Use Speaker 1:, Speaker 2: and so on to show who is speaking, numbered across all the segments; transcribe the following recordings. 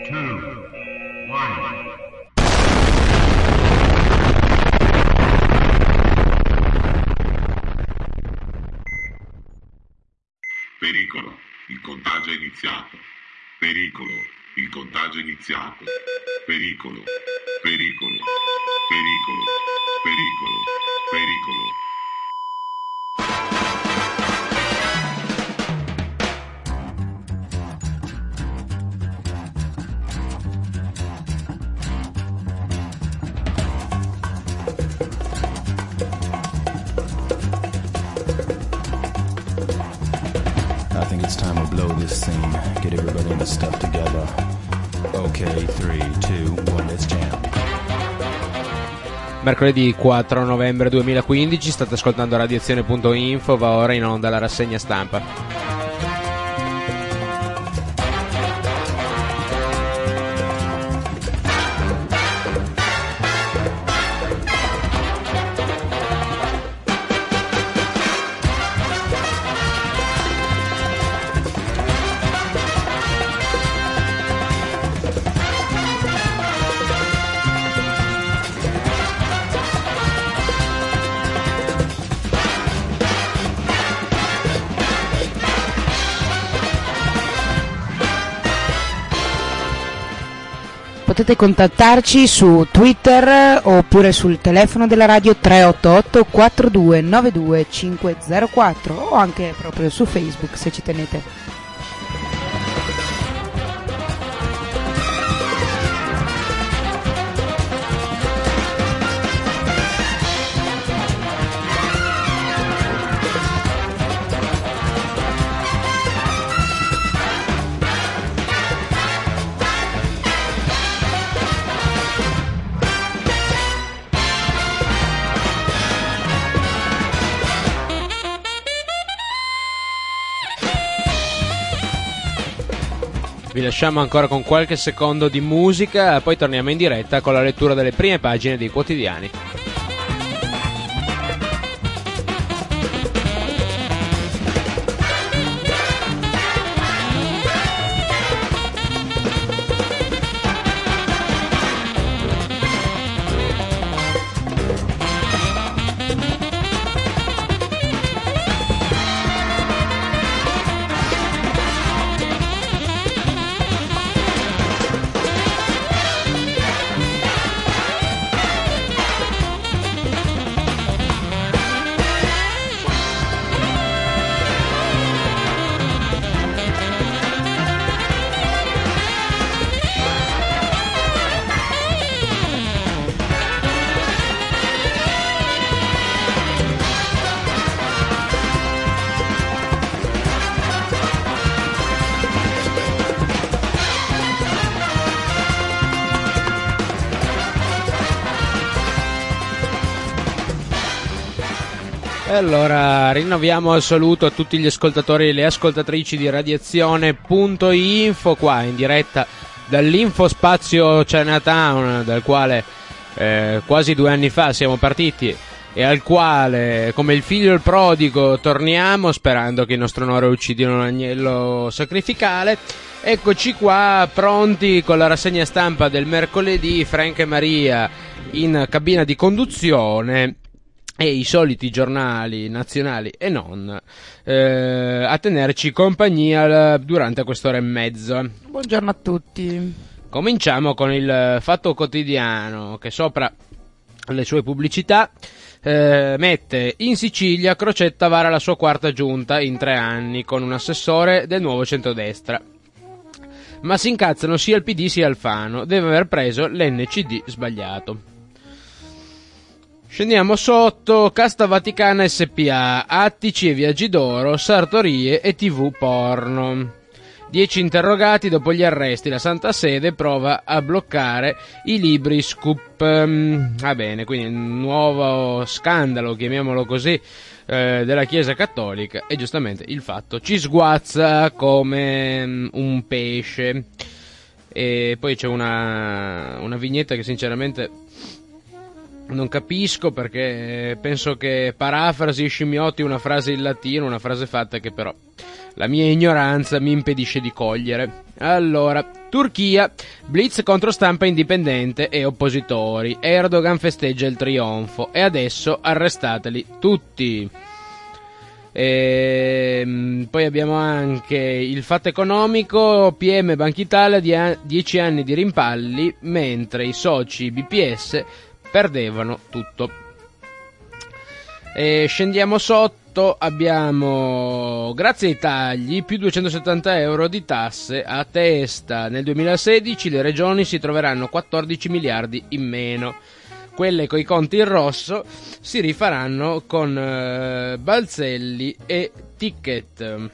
Speaker 1: Pericolo, il contagio è iniziato. Pericolo, il contagio è iniziato. Pericolo, pericolo, pericolo, pericolo, pericolo.
Speaker 2: I think it's time to blow this scene. Get everybody in the stuff together. Okay, 3, 2, 1, let's jam.
Speaker 3: Mercoledì 4 novembre 2015, state ascoltando radioazione.info, va ora in onda la rassegna stampa.
Speaker 4: Potete contattarci su Twitter oppure sul telefono della radio 388 4292 504 o anche proprio su Facebook se ci tenete.
Speaker 3: Vi lasciamo ancora con qualche secondo di musica, poi torniamo in diretta con la lettura delle prime pagine dei quotidiani. Allora, rinnoviamo il saluto a tutti gli ascoltatori e le ascoltatrici di Radiazione.info, qua in diretta dall'Infospazio Chinatown, dal quale quasi 2 anni fa siamo partiti e al quale, come il figlio il prodigo, torniamo sperando che il nostro onore uccidino un agnello sacrificale. Eccoci qua, pronti con la rassegna stampa del mercoledì, Frank e Maria in cabina di conduzione e i soliti giornali nazionali e non a tenerci compagnia durante quest'ora e mezza.
Speaker 4: Buongiorno a tutti.
Speaker 3: Cominciamo con il Fatto Quotidiano, che sopra le sue pubblicità mette: in Sicilia Crocetta vara la sua quarta giunta in 3 anni con un assessore del nuovo centrodestra, ma si incazzano sia il PD sia Alfano, deve aver preso l'NCD sbagliato. Scendiamo sotto: Casta Vaticana SPA, attici e viaggi d'oro, sartorie e TV porno. 10 interrogati dopo gli arresti, la Santa Sede prova a bloccare i libri scoop. Va bene, quindi un nuovo scandalo, chiamiamolo così, della Chiesa Cattolica, e giustamente il fatto ci sguazza come un pesce. E poi c'è una vignetta che sinceramente non capisco, perché penso che parafrasi e scimmiotti una frase in latino, una frase fatta che però la mia ignoranza mi impedisce di cogliere. Allora, Turchia, blitz contro stampa indipendente e oppositori. Erdogan festeggia il trionfo e adesso arrestateli tutti. Poi abbiamo anche il fatto economico, PM Banca Italia 10 anni di rimpalli mentre i soci BPS perdevano tutto. Scendiamo sotto, abbiamo grazie ai tagli più 270 euro di tasse a testa. Nel 2016 le regioni si troveranno 14 miliardi in meno. Quelle coi conti in rosso si rifaranno con balzelli e ticket.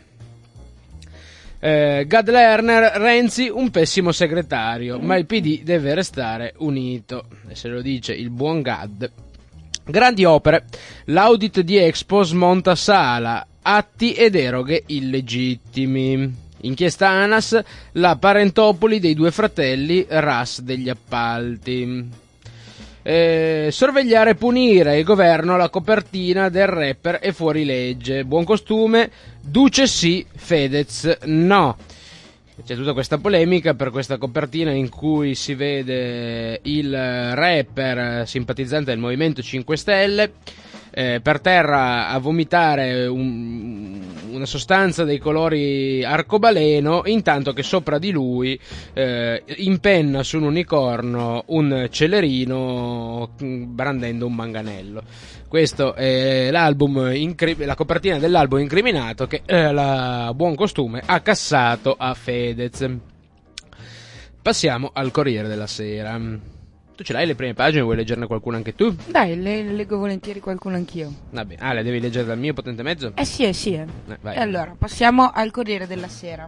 Speaker 3: Gad Lerner, Renzi un pessimo segretario, ma il PD deve restare unito, e se lo dice il buon Gad. Grandi opere, l'audit di Expo smonta Sala, atti e deroghe illegittimi. Inchiesta ANAS, la parentopoli dei due fratelli, RAS degli appalti. Sorvegliare e punire, il governo la copertina del rapper è fuori legge. Buon costume, Duce sì, Fedez no. C'è tutta questa polemica per questa copertina in cui si vede il rapper simpatizzante del Movimento 5 Stelle per terra a vomitare una sostanza dei colori arcobaleno, intanto che sopra di lui impenna su un unicorno un celerino brandendo un manganello. Questo è l'album la copertina dell'album incriminato che la Buon Costume ha cassato a Fedez. Passiamo al Corriere della Sera. Tu ce l'hai le prime pagine? Vuoi leggerne qualcuna anche tu?
Speaker 4: Dai, le leggo volentieri qualcuno anch'io.
Speaker 3: Vabbè. Ah, le devi leggere dal mio potente mezzo?
Speaker 4: Sì.
Speaker 3: Vai.
Speaker 4: E allora, passiamo al Corriere della Sera.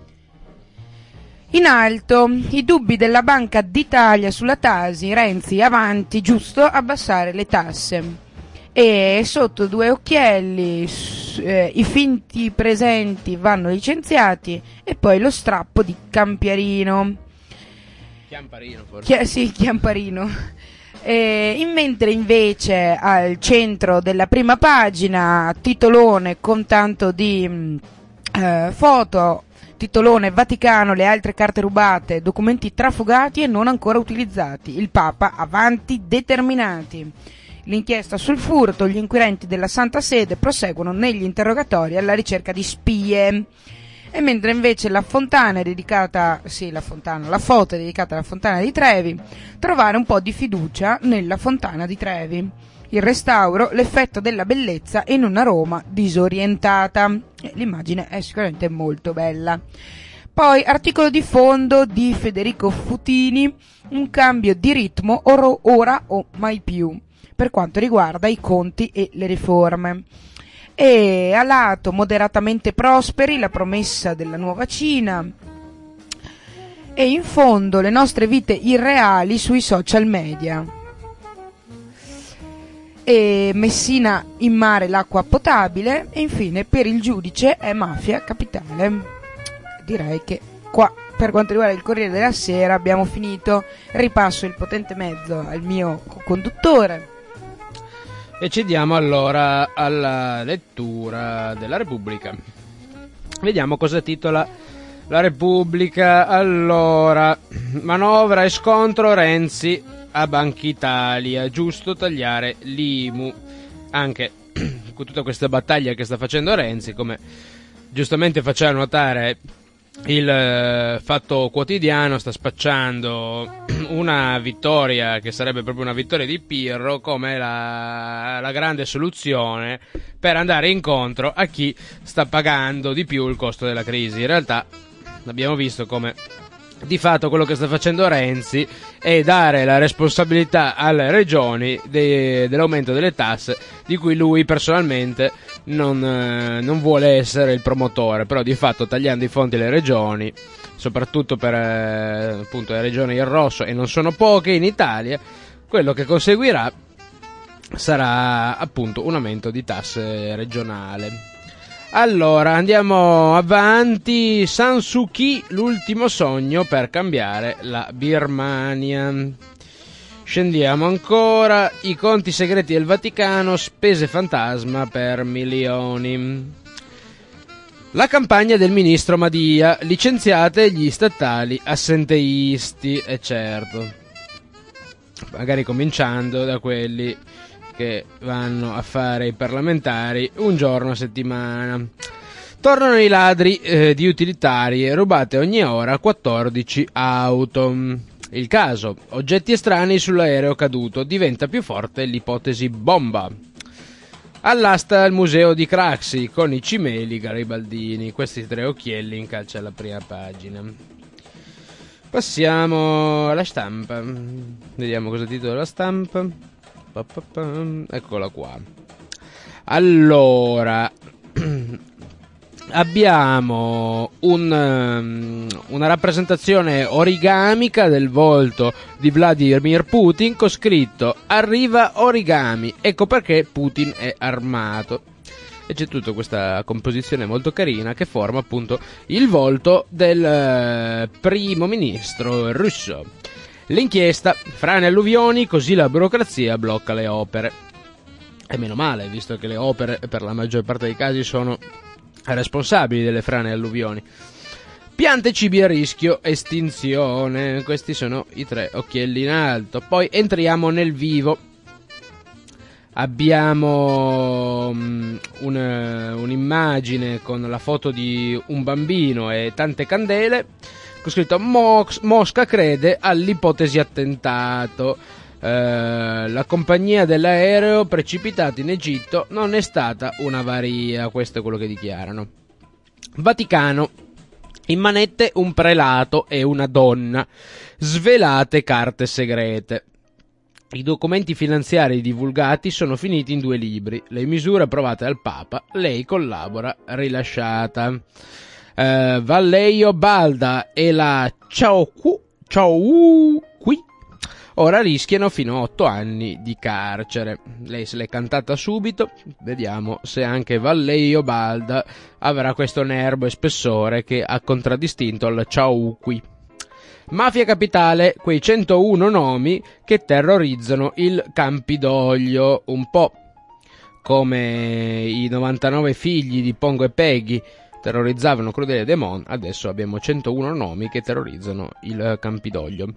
Speaker 4: In alto, i dubbi della Banca d'Italia sulla Tasi, Renzi avanti, giusto abbassare le tasse. E sotto due occhielli i finti presenti vanno licenziati e poi lo strappo di Chiamparino forse. Sì, Chiamparino. Mentre invece al centro della prima pagina titolone con tanto di foto, titolone Vaticano, le altre carte rubate, documenti trafugati e non ancora utilizzati, il Papa avanti determinati. L'inchiesta sul furto, gli inquirenti della Santa Sede proseguono negli interrogatori alla ricerca di spie. E mentre invece la foto è dedicata alla Fontana di Trevi, trovare un po' di fiducia nella Fontana di Trevi. Il restauro, l'effetto della bellezza in una Roma disorientata. L'immagine è sicuramente molto bella. Poi, articolo di fondo di Federico Futini, un cambio di ritmo ora o mai più, per quanto riguarda i conti e le riforme. E a lato moderatamente prosperi, la promessa della nuova Cina. E in fondo le nostre vite irreali sui social media. E Messina in mare l'acqua potabile. E infine per il giudice è mafia capitale. Direi che qua per quanto riguarda il Corriere della Sera abbiamo finito. Ripasso il potente mezzo al mio conduttore.
Speaker 3: E ci diamo allora alla lettura della Repubblica. Vediamo cosa titola la Repubblica. Allora, manovra e scontro Renzi a Banca Italia, giusto tagliare l'IMU. Anche con tutta questa battaglia che sta facendo Renzi, come giustamente faceva notare il Fatto Quotidiano, sta spacciando una vittoria che sarebbe proprio una vittoria di Pirro come la grande soluzione per andare incontro a chi sta pagando di più il costo della crisi. In realtà abbiamo visto come di fatto quello che sta facendo Renzi è dare la responsabilità alle regioni dell'aumento delle tasse, di cui lui personalmente non vuole essere il promotore, però di fatto tagliando i fondi alle regioni, soprattutto per appunto le regioni in rosso, e non sono poche in Italia, quello che conseguirà sarà appunto un aumento di tasse regionale. Allora, andiamo avanti. San Suu Kyi, l'ultimo sogno per cambiare la Birmania. Scendiamo ancora. I conti segreti del Vaticano, spese fantasma per milioni. La campagna del ministro Madia, licenziate gli statali assenteisti, e certo, magari cominciando da quelli che vanno a fare i parlamentari un giorno a settimana. Tornano i ladri di utilitarie, rubate ogni ora 14 auto. Il caso, oggetti estranei sull'aereo caduto, diventa più forte l'ipotesi bomba. All'asta il museo di Craxi con i cimeli garibaldini. Questi 3 occhielli in calce alla prima pagina. Passiamo alla stampa. Vediamo cosa titola la stampa. Eccola qua. Allora, abbiamo una rappresentazione origamica del volto di Vladimir Putin con scritto "Arriva origami, ecco perché Putin è armato". E c'è tutta questa composizione molto carina che forma appunto il volto del primo ministro russo. L'inchiesta, frane e alluvioni, così la burocrazia blocca le opere. E meno male, visto che le opere per la maggior parte dei casi sono responsabili delle frane e alluvioni. Piante e cibi a rischio estinzione. Questi sono i 3 occhielli in alto. Poi entriamo nel vivo. Abbiamo un'immagine con la foto di un bambino e tante candele con scritto Mosca crede all'ipotesi attentato. La compagnia dell'aereo precipitato in Egitto non è stata un'avaria, questo è quello che dichiarano. Vaticano, in manette un prelato e una donna, svelate carte segrete. I documenti finanziari divulgati sono finiti in 2 libri, le misure approvate dal Papa, lei collabora, rilasciata. Vallejo Balda e la Ciaoqui ora rischiano fino a 8 anni di carcere. Lei se l'è cantata subito, vediamo se anche Vallejo Balda avrà questo nervo e spessore che ha contraddistinto al Ciaoqui. Mafia Capitale, quei 101 nomi che terrorizzano il Campidoglio, un po' come i 99 figli di Pongo e Peggy terrorizzavano Crudele Demon, adesso abbiamo 101 nomi che terrorizzano il Campidoglio.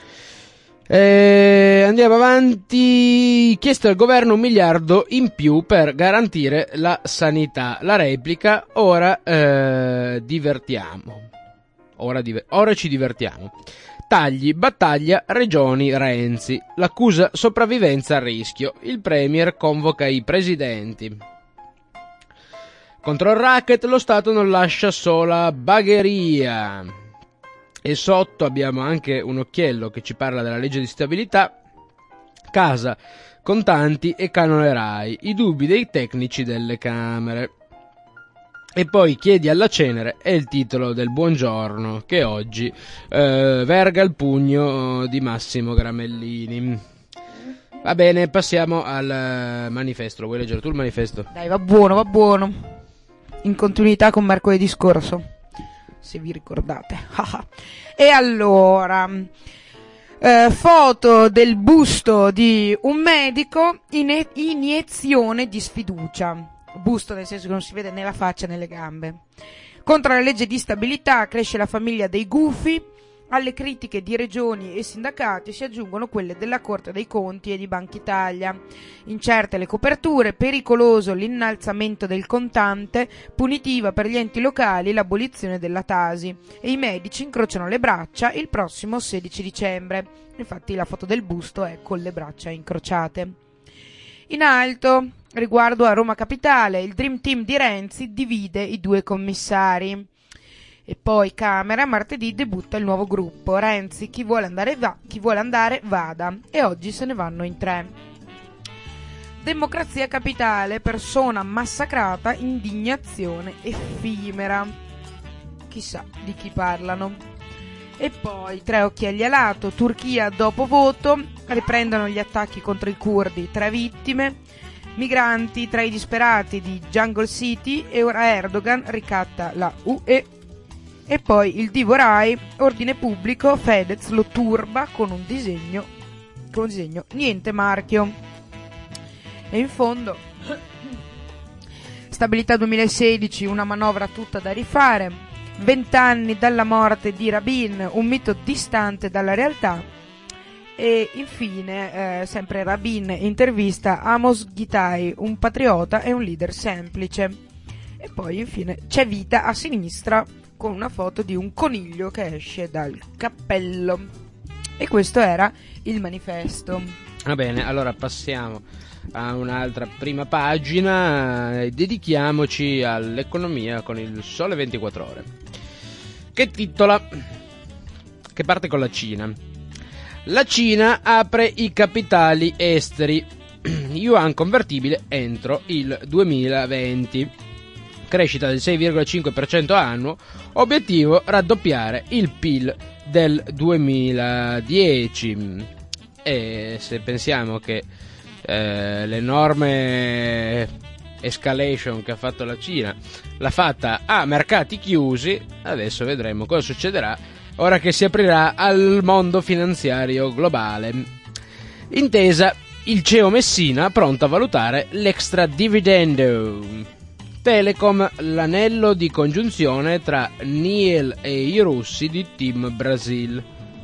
Speaker 3: Andiamo avanti. Chiesto al governo 1 miliardo in più per garantire la sanità. La replica, ora divertiamo. Ora ci divertiamo. Tagli, battaglia, regioni, Renzi. L'accusa sopravvivenza a rischio. Il premier convoca i presidenti. Contro il racket lo Stato non lascia sola Bagheria. E sotto abbiamo anche un occhiello che ci parla della legge di stabilità, casa, contanti e canone RAI, i dubbi dei tecnici delle Camere. E poi chiedi alla cenere è il titolo del buongiorno che oggi verga il pugno di Massimo Gramellini. Va bene, passiamo al manifesto. Vuoi leggere tu il manifesto?
Speaker 4: Dai, va buono. In continuità con mercoledì scorso, se vi ricordate. E allora, foto del busto di un medico, iniezione di sfiducia. Busto nel senso che non si vede né la faccia né le gambe. Contro la legge di stabilità cresce la famiglia dei gufi. Alle critiche di regioni e sindacati si aggiungono quelle della Corte dei Conti e di Banca Italia. Incerte le coperture, pericoloso l'innalzamento del contante, punitiva per gli enti locali l'abolizione della Tasi e i medici incrociano le braccia il prossimo 16 dicembre. Infatti la foto del busto è con le braccia incrociate. In alto, riguardo a Roma Capitale, il Dream Team di Renzi divide i 2 commissari. E poi Camera, martedì debutta il nuovo gruppo. Renzi, chi vuole andare vada. E oggi se ne vanno in 3. Democrazia Capitale, persona massacrata, indignazione effimera. Chissà di chi parlano. E poi 3 occhielli a lato. Turchia dopo voto, riprendono gli attacchi contro i curdi, 3 vittime. Migranti tra i disperati di Jungle City e ora Erdogan ricatta la UE. E poi il Divo Rai, ordine pubblico, Fedez lo turba con un disegno niente marchio. E in fondo Stabilità 2016, una manovra tutta da rifare. 20 anni dalla morte di Rabin, un mito distante dalla realtà. E infine, sempre Rabin intervista Amos Gitaï, un patriota e un leader semplice. E poi infine c'è vita a sinistra, con una foto di un coniglio che esce dal cappello. E questo era il manifesto.
Speaker 3: Va bene, allora passiamo a un'altra prima pagina e dedichiamoci all'economia con il Sole 24 Ore, che titola, che parte con la Cina. La Cina apre i capitali esteri, yuan convertibile entro il 2020, crescita del 6,5% annuo, obiettivo raddoppiare il PIL del 2010. E se pensiamo che l'enorme escalation che ha fatto la Cina l'ha fatta a mercati chiusi, adesso vedremo cosa succederà ora che si aprirà al mondo finanziario globale. Intesa, il CEO Messina pronto a valutare l'extra dividendo. Telecom, l'anello di congiunzione tra Niel e i russi di Team Brasil.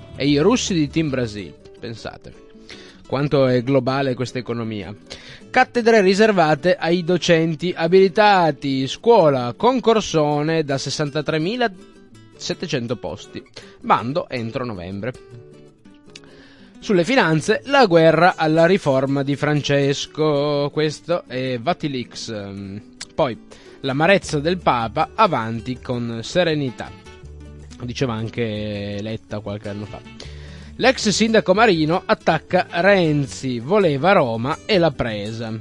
Speaker 3: Pensate quanto è globale questa economia. Cattedre riservate ai docenti abilitati, scuola concorsone da 63.700 posti, bando entro novembre. Sulle finanze, la guerra alla riforma di Francesco, questo è Vatilix. Poi l'amarezza del Papa, avanti con serenità, diceva anche Letta qualche anno fa. L'ex sindaco Marino attacca Renzi, voleva Roma e l'ha presa.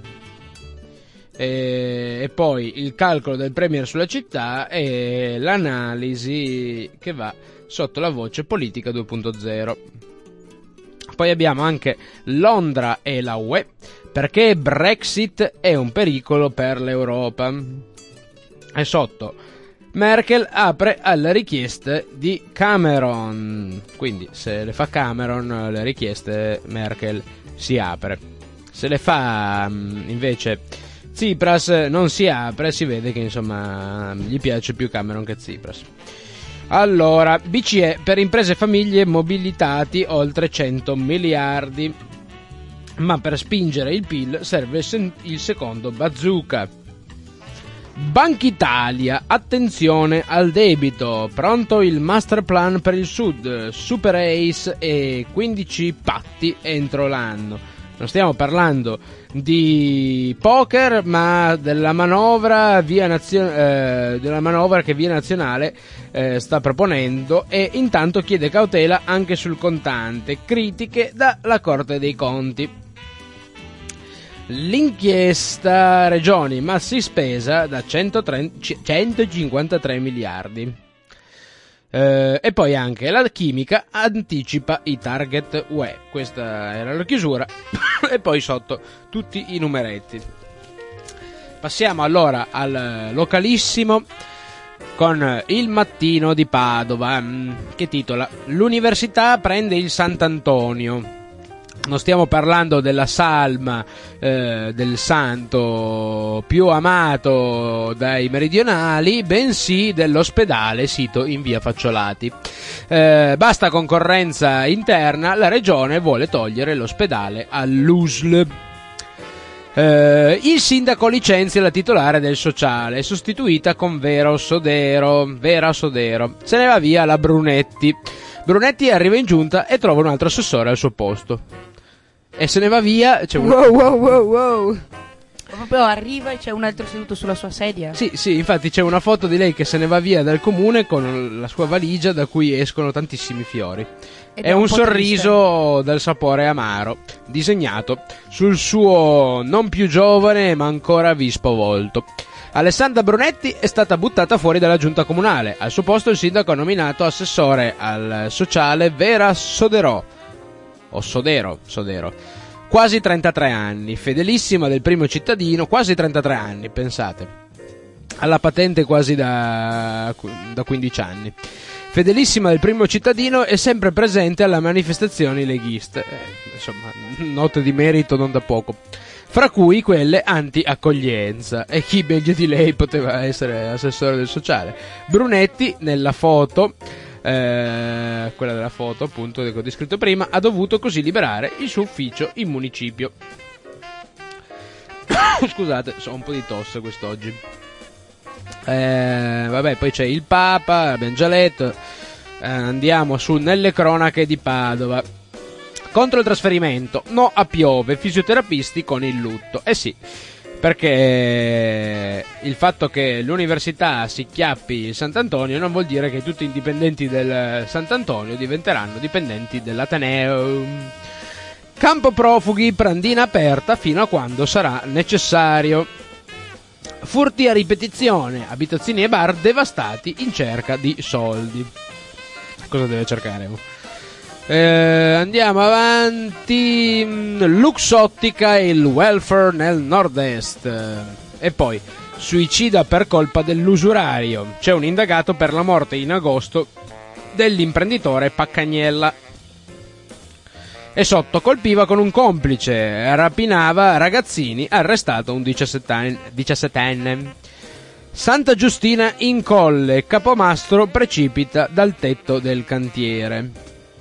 Speaker 3: E poi il calcolo del premier sulla città e l'analisi che va sotto la voce politica 2.0. Poi abbiamo anche Londra e la UE, perché Brexit è un pericolo per l'Europa. E sotto Merkel apre alle richieste di Cameron, quindi se le fa Cameron le richieste Merkel si apre, se le fa invece Tsipras non si apre, si vede che insomma gli piace più Cameron che Tsipras. Allora, BCE per imprese e famiglie mobilitati oltre 100 miliardi, ma per spingere il PIL serve il secondo bazooka. Banca Italia, attenzione al debito, pronto il master plan per il Sud, Super Ace e 15 patti entro l'anno. Non stiamo parlando di poker, ma della manovra che Via Nazionale sta proponendo, e intanto chiede cautela anche sul contante, critiche dalla Corte dei Conti. L'inchiesta Regioni, massi spesa da 153 miliardi. E poi anche la chimica anticipa i target UE. Questa era la chiusura. E poi sotto tutti i numeretti. Passiamo allora al localissimo con il Mattino di Padova, che titola: l'università prende il Sant'Antonio. Non stiamo parlando della salma del santo più amato dai meridionali, bensì dell'ospedale sito in via Facciolati. Basta concorrenza interna, la regione vuole togliere l'ospedale all'USL. Il sindaco licenzia la titolare del sociale, sostituita con Vera Sodero. Se ne va via la Brunetti. Brunetti arriva in giunta e trova un altro assessore al suo posto. E se ne va via. C'è
Speaker 4: Wow. Proprio arriva e c'è un altro seduto sulla sua sedia.
Speaker 3: Sì, infatti c'è una foto di lei che se ne va via dal comune con la sua valigia da cui escono tantissimi fiori. È un sorriso triste, dal sapore amaro, disegnato sul suo non più giovane ma ancora vispo volto. Alessandra Brunetti è stata buttata fuori dalla giunta comunale. Al suo posto il sindaco ha nominato assessore al sociale Vera Sodero. Quasi 33 anni, fedelissima del primo cittadino, quasi 33 anni, pensate. Alla patente quasi da 15 anni. Fedelissima del primo cittadino e sempre presente alle manifestazioni leghiste. Insomma, note di merito non da poco. fra cui quelle anti-accoglienza. E chi meglio di lei poteva essere assessore del sociale? Brunetti, nella foto, quella della foto appunto che ho descritto prima, ha dovuto così liberare il suo ufficio in municipio. Scusate, ho un po' di tosse quest'oggi. Vabbè, poi c'è il Papa, abbiamo già letto. Andiamo su nelle cronache di Padova. Contro il trasferimento, no a Piove, fisioterapisti con il lutto. Sì, perché il fatto che l'università si chiappi il Sant'Antonio non vuol dire che tutti i dipendenti del Sant'Antonio diventeranno dipendenti dell'Ateneo. Campo profughi, brandina aperta fino a quando sarà necessario. Furti a ripetizione, abitazioni e bar devastati in cerca di soldi. Cosa deve cercare? Andiamo avanti. Luxottica e il welfare nel nord-est. E poi suicida per colpa dell'usurario. C'è un indagato per la morte in agosto dell'imprenditore Paccagnella. E sotto colpiva con un complice, rapinava ragazzini, arrestato un 17enne. Santa Giustina in Colle, capomastro precipita dal tetto del cantiere.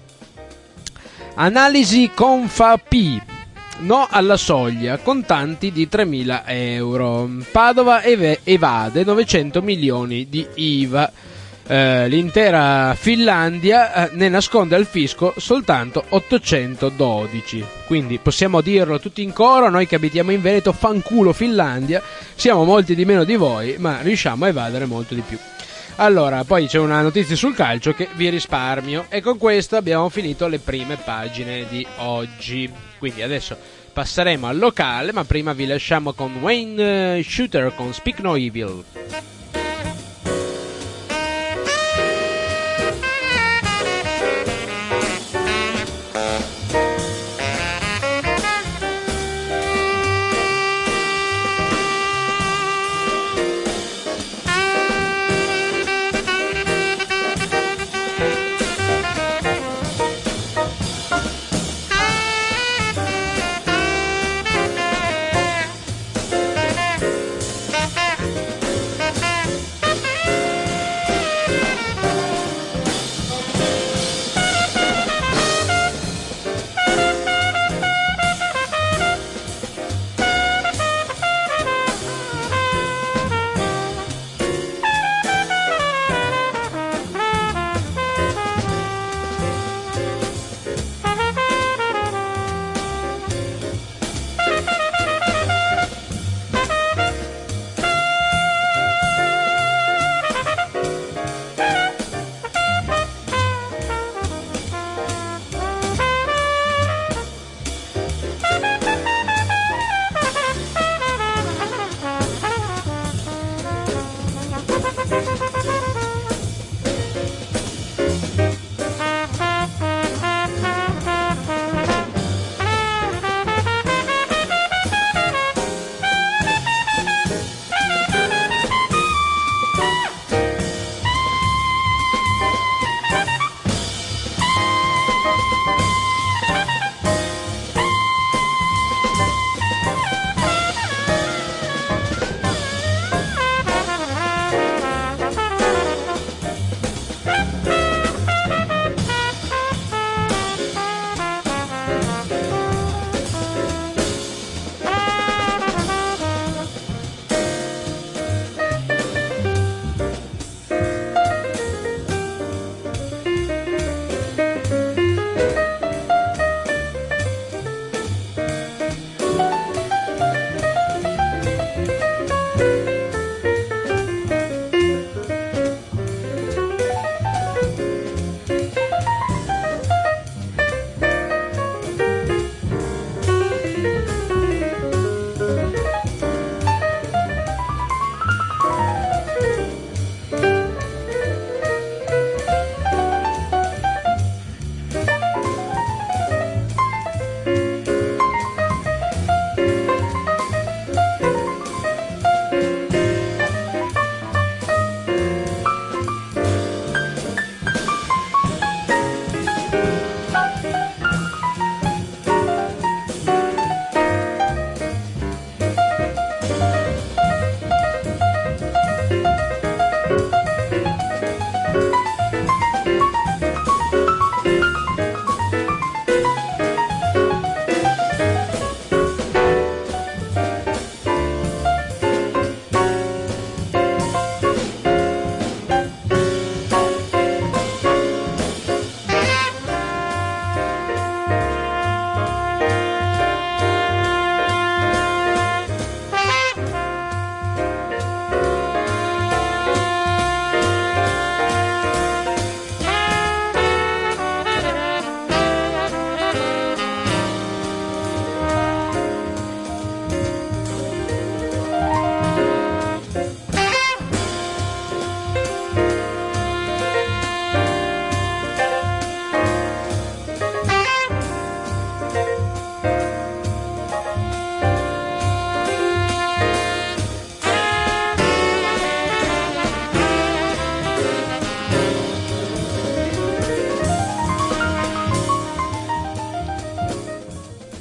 Speaker 3: Analisi Confa-P, no alla soglia, contanti di 3.000 euro. Padova evade 900 milioni di IVA. L'intera Finlandia ne nasconde al fisco soltanto 812. Quindi possiamo dirlo tutti in coro, noi che abitiamo in Veneto, fanculo Finlandia, siamo molti di meno di voi, ma riusciamo a evadere molto di più. Allora, poi c'è una notizia sul calcio che vi risparmio, e con questo abbiamo finito le prime pagine di oggi. Quindi adesso passeremo al locale, ma prima vi lasciamo con Wayne Shooter con Speak No Evil.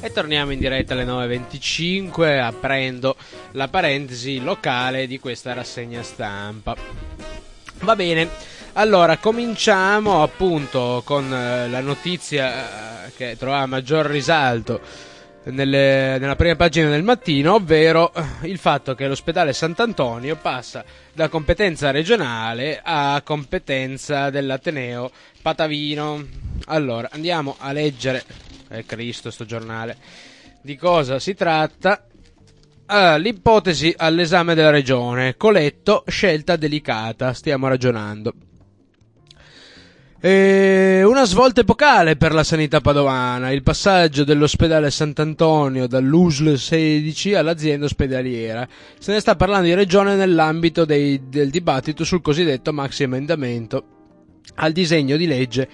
Speaker 3: E torniamo in diretta alle 9.25, aprendo la parentesi locale di questa rassegna stampa. Va bene, allora cominciamo appunto con la notizia che trova maggior risalto nella prima pagina del Mattino, ovvero il fatto che l'ospedale Sant'Antonio passa da competenza regionale a competenza dell'Ateneo Patavino. Allora, andiamo a leggere, Cristo sto giornale, di cosa si tratta. L'ipotesi all'esame della regione, Coletto, scelta delicata, stiamo ragionando. Una svolta epocale per la sanità padovana, il passaggio dell'ospedale Sant'Antonio dall'USL 16 all'azienda ospedaliera. Se ne sta parlando in regione nell'ambito del dibattito sul cosiddetto maxi emendamento al disegno di legge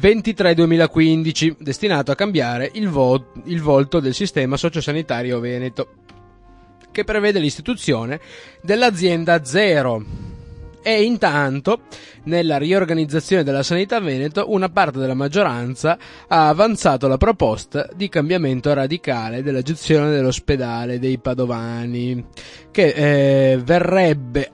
Speaker 3: 23/2015, destinato a cambiare il volto del sistema sociosanitario veneto, che prevede l'istituzione dell'azienda zero. E intanto, nella riorganizzazione della sanità veneto, una parte della maggioranza ha avanzato la proposta di cambiamento radicale della gestione dell'ospedale dei padovani, che verrebbe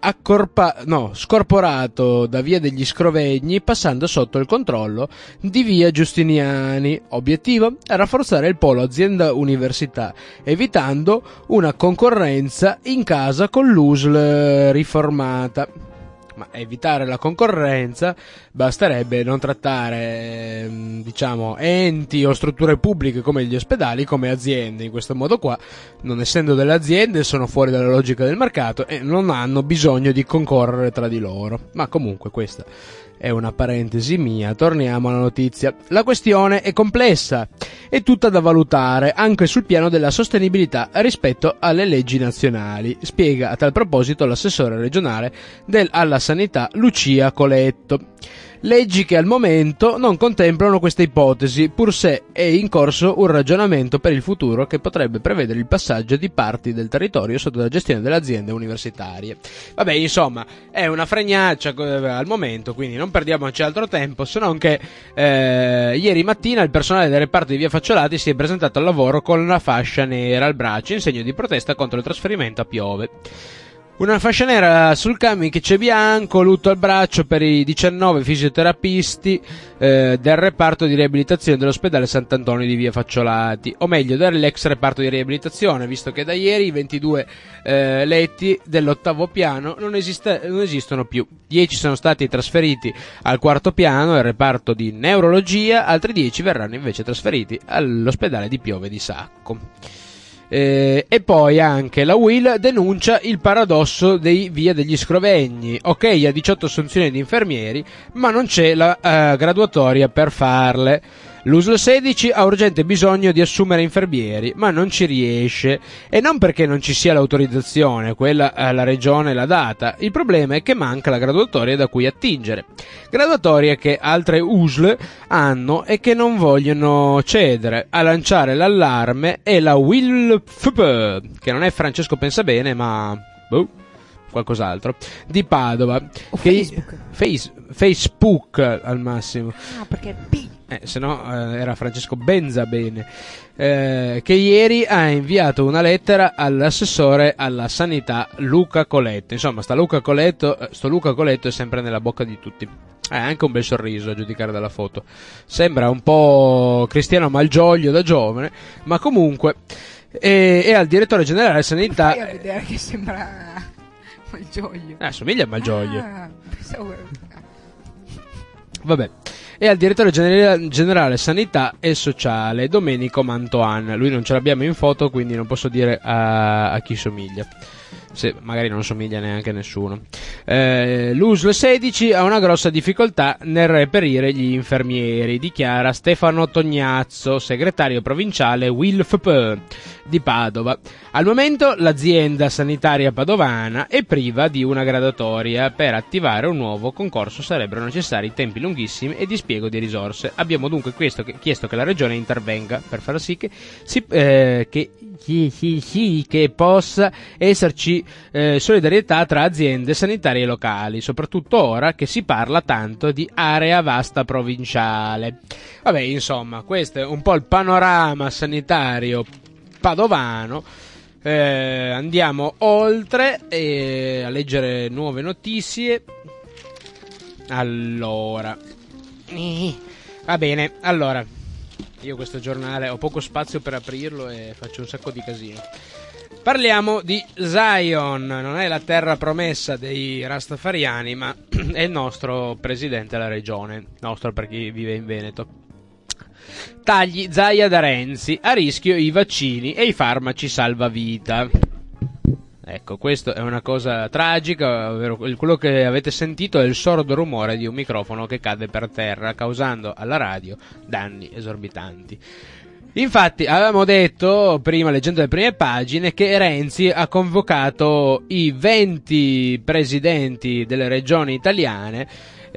Speaker 3: scorporato da via degli Scrovegni, passando sotto il controllo di via Giustiniani. Obiettivo? Rafforzare il polo azienda università, evitando una concorrenza in casa con l'USL riformata. Ma evitare la concorrenza basterebbe non trattare enti o strutture pubbliche come gli ospedali come aziende. In questo modo qua, non essendo delle aziende, sono fuori dalla logica del mercato e non hanno bisogno di concorrere tra di loro. Ma comunque questa è una parentesi mia, torniamo alla notizia. La questione è complessa e tutta da valutare anche sul piano della sostenibilità rispetto alle leggi nazionali, spiega a tal proposito l'assessore regionale alla sanità Lucia Coletto. Leggi che al momento non contemplano questa ipotesi, pur se è in corso un ragionamento per il futuro che potrebbe prevedere il passaggio di parti del territorio sotto la gestione delle aziende universitarie. Vabbè, insomma, è una fregnaccia al momento, quindi non perdiamoci altro tempo, se non che ieri mattina il personale del reparto di via Facciolati si è presentato al lavoro con la fascia nera al braccio in segno di protesta contro il trasferimento a Piove. Una fascia nera sul camice bianco, lutto al braccio per i 19 fisioterapisti del reparto di riabilitazione dell'ospedale Sant'Antonio di via Facciolati, o meglio dell'ex reparto di riabilitazione, visto che da ieri i 22 letti dell'ottavo piano non esistono più. 10 sono stati trasferiti al quarto piano, al reparto di neurologia, altri 10 verranno invece trasferiti all'ospedale di Piove di Sacco. E poi anche la UIL denuncia il paradosso dei via degli Scrovegni. Ok, a 18 assunzioni di infermieri, ma non c'è la graduatoria per farle. L'USL 16 ha urgente bisogno di assumere infermieri, ma non ci riesce, e non perché non ci sia l'autorizzazione, quella la regione l'ha data. Il problema è che manca la graduatoria da cui attingere, graduatoria che altre USL hanno e che non vogliono cedere. A lanciare l'allarme è la WILFP, che non è Francesco Pensabene, ma qualcos'altro, di Padova,
Speaker 4: o
Speaker 3: che Facebook al massimo.
Speaker 4: Perché
Speaker 3: Se no era Francesco Benzabene, che ieri ha inviato una lettera all'assessore alla sanità Luca Coletto. Insomma, sto Luca Coletto è sempre nella bocca di tutti. Anche un bel sorriso a giudicare dalla foto, sembra un po' Cristiano Malgioglio da giovane, ma comunque è al direttore generale sanità.
Speaker 4: Fai a vedere che sembra Malgioglio.
Speaker 3: Somiglia a Malgioglio.
Speaker 4: Pensavo.
Speaker 3: Vabbè. E al direttore generale sanità e sociale Domenico Mantoan. Lui non ce l'abbiamo in foto, quindi non posso dire a chi somiglia, se magari non somiglia neanche a nessuno. L'USL 16 ha una grossa difficoltà nel reperire gli infermieri, dichiara Stefano Tognazzo, segretario provinciale WILFP di Padova. Al momento l'azienda sanitaria padovana è priva di una graduatoria. Per attivare un nuovo concorso sarebbero necessari tempi lunghissimi e dispiego di risorse. Abbiamo dunque chiesto che la regione intervenga per far sì che possa esserci solidarietà tra aziende sanitarie locali, soprattutto ora che si parla tanto di area vasta provinciale. Vabbè, insomma, questo è un po' il panorama sanitario padovano. Andiamo oltre a leggere nuove notizie. Allora, va bene, allora, io questo giornale ho poco spazio per aprirlo e faccio un sacco di casino. Parliamo di Zion, non è la terra promessa dei Rastafariani, ma è il nostro presidente della regione, nostro per chi vive in Veneto. Tagli Zaia da Renzi, a rischio i vaccini e i farmaci salvavita. Ecco, questa è una cosa tragica, ovvero quello che avete sentito è il sordo rumore di un microfono che cade per terra, causando alla radio danni esorbitanti. Infatti, avevamo detto, prima leggendo le prime pagine, che Renzi ha convocato i 20 presidenti delle regioni italiane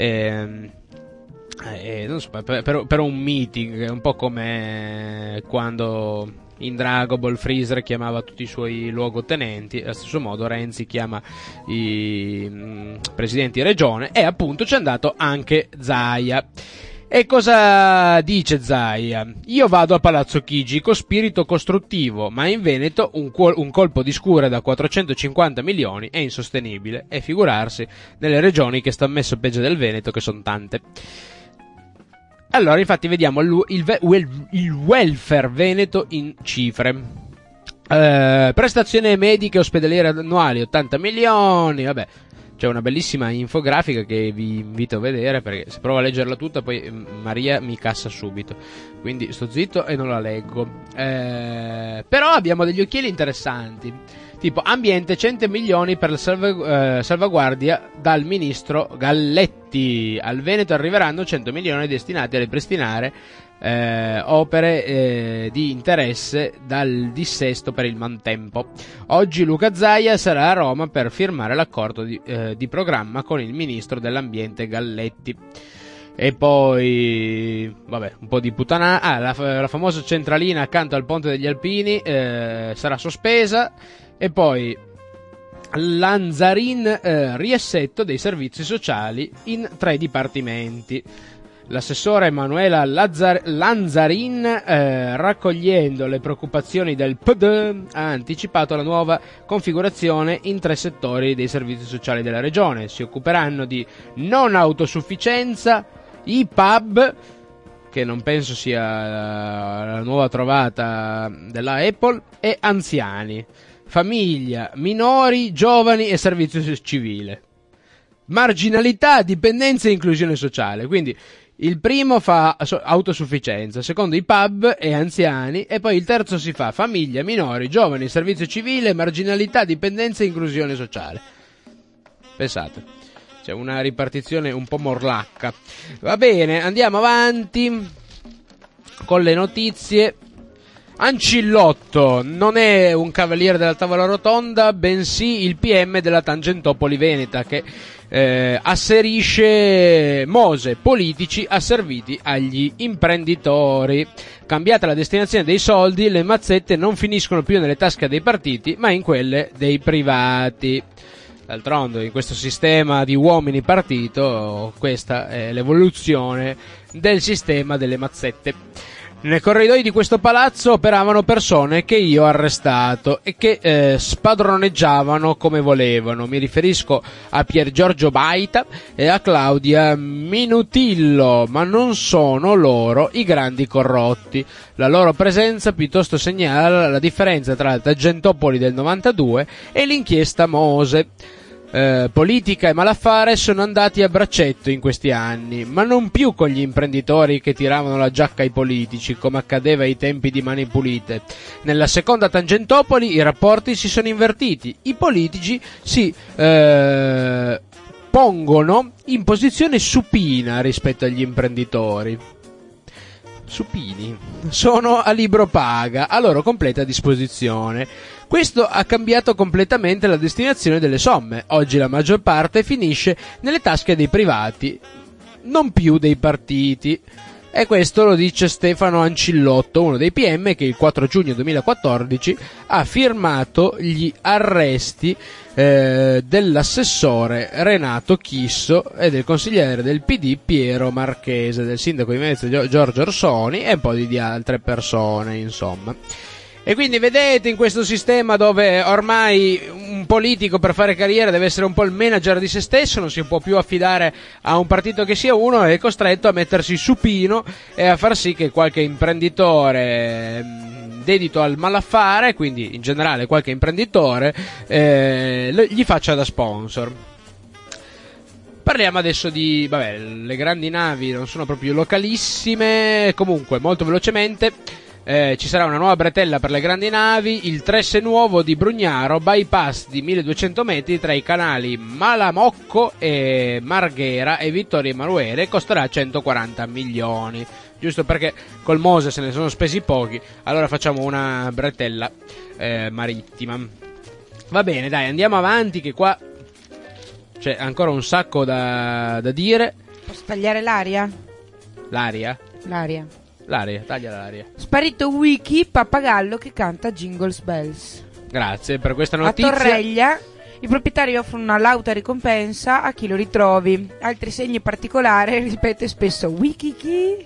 Speaker 3: non so, per un meeting, un po' come quando in Dragon Ball Freezer chiamava tutti i suoi luogotenenti. Allo stesso modo Renzi chiama i presidenti di regione, e appunto c'è andato anche Zaia. E cosa dice Zaia? Io vado a Palazzo Chigi con spirito costruttivo, ma in Veneto un colpo di scure da 450 milioni è insostenibile, e figurarsi nelle regioni che stanno messo peggio del Veneto, che sono tante. Allora, infatti, vediamo il welfare veneto in cifre. Prestazioni mediche e ospedaliere annuali 80 milioni, vabbè. C'è una bellissima infografica che vi invito a vedere, perché se provo a leggerla tutta poi Maria mi cassa subito, quindi sto zitto e non la leggo. Però abbiamo degli occhiali interessanti, tipo ambiente 100 milioni per la salvaguardia dal ministro Galletti. Al Veneto arriveranno 100 milioni destinati a ripristinare opere di interesse dal dissesto per il maltempo. Oggi Luca Zaia sarà a Roma per firmare l'accordo di programma con il ministro dell'ambiente Galletti. E poi, vabbè, un po' di puttana. La famosa centralina accanto al Ponte degli Alpini sarà sospesa. E poi Lanzarin, riassetto dei servizi sociali in 3 dipartimenti. L'assessore Emanuela Lanzarin, raccogliendo le preoccupazioni del PD, ha anticipato la nuova configurazione in 3 settori dei servizi sociali della regione. Si occuperanno di non autosufficienza, i pub, che non penso sia la nuova trovata della Apple, e anziani, famiglia, minori, giovani e servizio civile. Marginalità, dipendenza e inclusione sociale. Quindi il primo fa autosufficienza, secondo i pub e anziani, e poi il terzo si fa famiglia, minori, giovani, servizio civile, marginalità, dipendenza e inclusione sociale. Pensate, c'è una ripartizione un po' morlacca. Va bene, andiamo avanti con le notizie. Ancillotto non è un cavaliere della tavola rotonda, bensì il PM della Tangentopoli Veneta, che asserisce Mose, politici asserviti agli imprenditori. Cambiata la destinazione dei soldi, le mazzette non finiscono più nelle tasche dei partiti, ma in quelle dei privati. D'altronde, in questo sistema di uomini partito, questa è l'evoluzione del sistema delle mazzette. Nei corridoi di questo palazzo operavano persone che io ho arrestato e che spadroneggiavano come volevano. Mi riferisco a Pier Giorgio Baita e a Claudia Minutillo, ma non sono loro i grandi corrotti. La loro presenza piuttosto segnala la differenza tra la Tangentopoli del 92 e l'inchiesta Mose. Politica e malaffare sono andati a braccetto in questi anni, ma non più con gli imprenditori che tiravano la giacca ai politici, come accadeva ai tempi di Mani Pulite. Nella seconda Tangentopoli i rapporti si sono invertiti, i politici si pongono in posizione supina rispetto agli imprenditori. Supini sono a libro paga, a loro completa disposizione. Questo ha cambiato completamente la destinazione delle somme. Oggi la maggior parte finisce nelle tasche dei privati, non più dei partiti. E questo lo dice Stefano Ancillotto, uno dei PM che il 4 giugno 2014 ha firmato gli arresti dell'assessore Renato Chisso e del consigliere del PD Piero Marchese, del sindaco di Venezia Giorgio Orsoni e un po' di altre persone, insomma. E quindi vedete, in questo sistema dove ormai un politico per fare carriera deve essere un po' il manager di se stesso, non si può più affidare a un partito che sia uno, è costretto a mettersi supino e a far sì che qualche imprenditore dedito al malaffare, quindi in generale qualche imprenditore, gli faccia da sponsor. Parliamo adesso di, le grandi navi non sono proprio localissime, comunque molto velocemente. Ci sarà una nuova bretella per le grandi navi, il Tresse nuovo di Brugnaro, bypass di 1200 metri tra i canali Malamocco e Marghera e Vittorio Emanuele, costerà 140 milioni. Giusto perché col Mose se ne sono spesi pochi, allora facciamo una bretella marittima. Va bene, dai, andiamo avanti che qua c'è ancora un sacco da dire.
Speaker 4: Posso tagliare l'aria?
Speaker 3: L'aria?
Speaker 4: L'aria,
Speaker 3: Taglia l'aria.
Speaker 4: Sparito Wiki, pappagallo che canta Jingles Bells.
Speaker 3: Grazie per questa notizia.
Speaker 4: A Torreglia i proprietari offrono una lauta ricompensa a chi lo ritrovi. Altri segni particolari, ripete spesso Wikiki.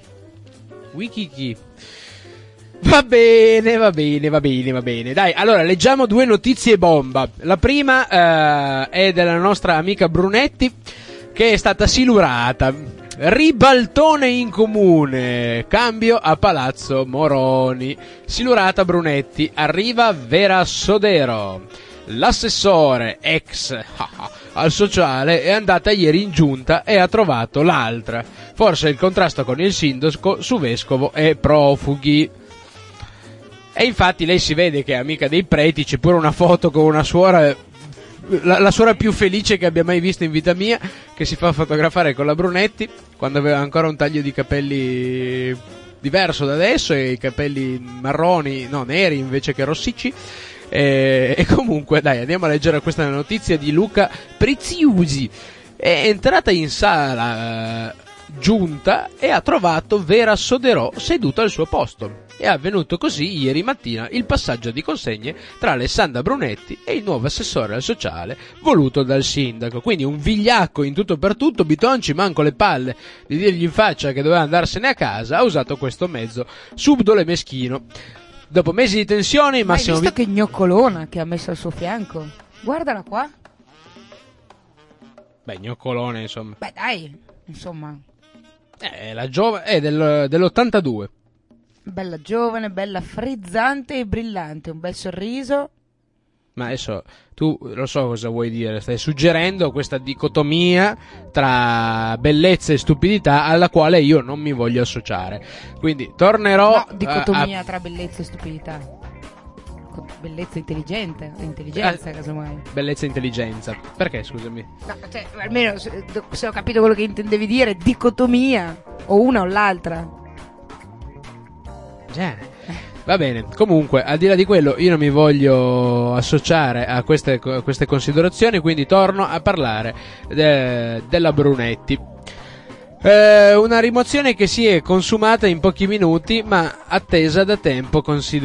Speaker 4: Va bene. Dai, allora leggiamo due notizie bomba. La prima è della nostra amica Brunetti, che è stata silurata. Ribaltone in comune, cambio a Palazzo Moroni. Silurata Brunetti, arriva Vera Sodero. L'assessore ex al sociale è andata ieri in giunta e ha trovato l'altra. Forse il contrasto con il sindaco su vescovo e profughi. E infatti lei si vede che è amica dei preti, c'è pure una foto con una suora, la suora più felice che abbia mai visto in vita mia, che si fa fotografare con la Brunetti quando aveva ancora un taglio di capelli diverso da adesso e i capelli neri invece che rossicci. E comunque dai, andiamo a leggere questa notizia di Luca Preziusi. È entrata in sala giunta e ha trovato Vera Soderò seduta al suo posto. È avvenuto così ieri mattina il passaggio di consegne tra Alessandra Brunetti e il nuovo assessore al sociale voluto dal sindaco. Quindi un vigliacco in tutto per tutto, Bitonci manco le palle di dirgli in faccia che doveva andarsene a casa, ha usato questo mezzo subdolo e meschino. Dopo mesi di tensioni, Massimo... Hai visto che gnoccolona che ha messo al suo fianco? Guardala qua.
Speaker 3: Beh, gnoccolone, insomma.
Speaker 4: Beh, dai, insomma.
Speaker 3: È dell'82.
Speaker 4: Bella giovane, bella frizzante e brillante, un bel sorriso.
Speaker 3: Ma adesso tu lo so cosa vuoi dire, stai suggerendo questa dicotomia tra bellezza e stupidità alla quale io non mi voglio associare. Quindi tornerò...
Speaker 4: No, dicotomia tra bellezza e stupidità. Bellezza e intelligenza, casomai.
Speaker 3: Bellezza e intelligenza. Perché, scusami?
Speaker 4: No, cioè, almeno se ho capito quello che intendevi dire, dicotomia, o una o l'altra.
Speaker 3: Va bene, comunque al di là di quello io non mi voglio associare a queste considerazioni, quindi torno a parlare della Brunetti. Una rimozione che si è consumata in pochi minuti ma attesa da tempo,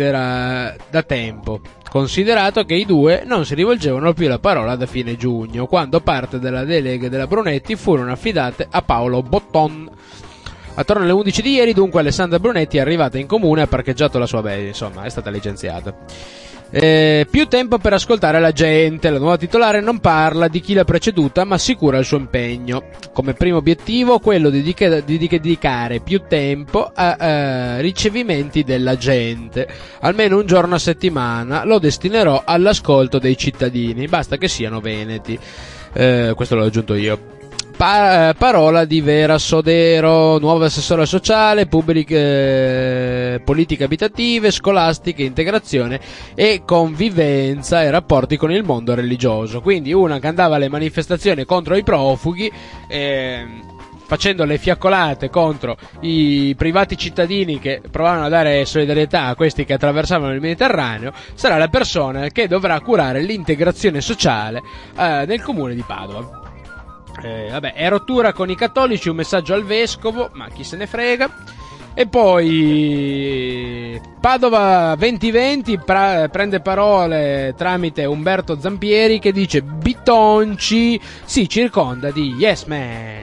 Speaker 3: considerato che i due non si rivolgevano più la parola da fine giugno, quando parte della delega della Brunetti furono affidate a Paolo Botton. Attorno alle 11 di ieri, dunque, Alessandra Brunetti è arrivata in comune e ha parcheggiato la sua insomma, è stata licenziata. Più tempo per ascoltare la gente. La nuova titolare non parla di chi l'ha preceduta, ma assicura il suo impegno. Come primo obiettivo, quello di dedicare più tempo a ricevimenti della gente. Almeno un giorno a settimana lo destinerò all'ascolto dei cittadini, basta che siano veneti. Questo l'ho aggiunto io. Parola di Vera Sodero, nuova assessora sociale, politiche abitative, scolastiche, integrazione e convivenza e rapporti con il mondo religioso. Quindi una che andava alle manifestazioni contro i profughi, facendo le fiaccolate contro i privati cittadini che provavano a dare solidarietà a questi che attraversavano il Mediterraneo, sarà la persona che dovrà curare l'integrazione sociale nel comune di Padova. È rottura con i cattolici, un messaggio al vescovo, ma chi se ne frega. E poi Padova 2020 prende parole tramite Umberto Zampieri che dice: Bitonci si circonda di yes man.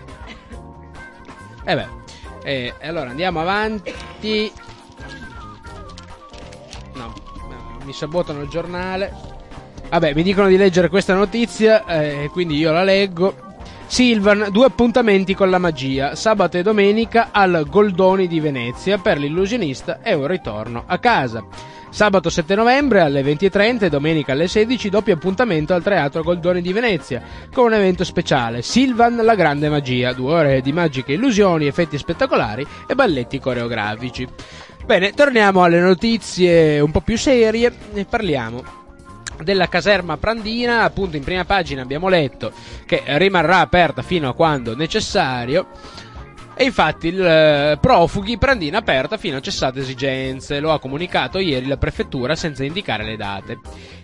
Speaker 3: E allora andiamo avanti. No, mi sabotano il giornale. Vabbè, mi dicono di leggere questa notizia, quindi io la leggo. Silvan, 2 appuntamenti con la magia, sabato e domenica al Goldoni di Venezia per l'illusionista e un ritorno a casa. Sabato 7 novembre alle 20:30 e domenica alle 16 doppio appuntamento al Teatro Goldoni di Venezia con un evento speciale, Silvan la grande magia, 2 ore di magiche illusioni, effetti spettacolari e balletti coreografici. Bene, torniamo alle notizie un po' più serie e parliamo della caserma Prandina. Appunto, in prima pagina abbiamo letto che rimarrà aperta fino a quando necessario, e infatti il profughi Prandina aperta fino a cessate esigenze, lo ha comunicato ieri la prefettura senza indicare le date.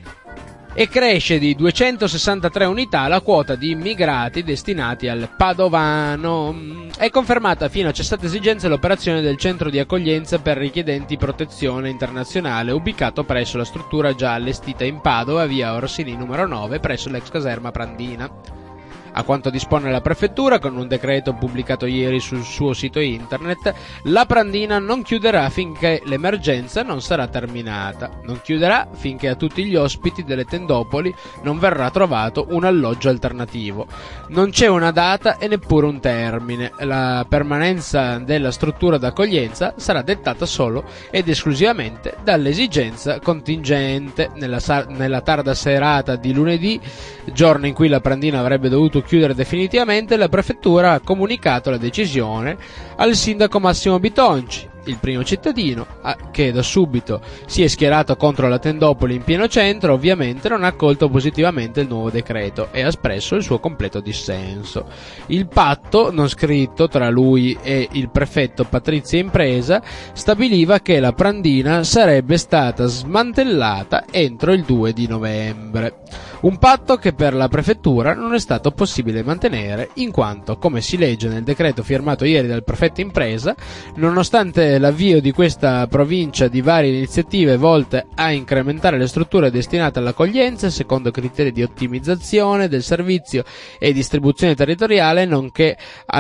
Speaker 3: E cresce di 263 unità la quota di immigrati destinati al Padovano. È confermata fino a cessate esigenze l'operazione del centro di accoglienza per richiedenti protezione internazionale, ubicato presso la struttura già allestita in Padova, via Orsini numero 9, presso l'ex caserma Prandina. A quanto dispone la prefettura, con un decreto pubblicato ieri sul suo sito internet, la Prandina non chiuderà finché l'emergenza non sarà terminata. Non chiuderà finché a tutti gli ospiti delle tendopoli non verrà trovato un alloggio alternativo. Non c'è una data e neppure un termine. La permanenza della struttura d'accoglienza sarà dettata solo ed esclusivamente dall'esigenza contingente. Nella tarda serata di lunedì, giorno in cui la Prandina avrebbe dovuto chiudere definitivamente, la prefettura ha comunicato la decisione al sindaco Massimo Bitonci, il primo cittadino che da subito si è schierato contro la tendopoli in pieno centro. Ovviamente non ha accolto positivamente il nuovo decreto e ha espresso il suo completo dissenso. Il patto non scritto tra lui e il prefetto Patrizia Impresa stabiliva che la Prandina sarebbe stata smantellata entro il 2 di novembre. Un patto che per la prefettura non è stato possibile mantenere, in quanto, come si legge nel decreto firmato ieri dal prefetto Impresa, nonostante l'avvio di questa provincia di varie iniziative volte a incrementare le strutture destinate all'accoglienza secondo criteri di ottimizzazione del servizio e distribuzione territoriale, nonché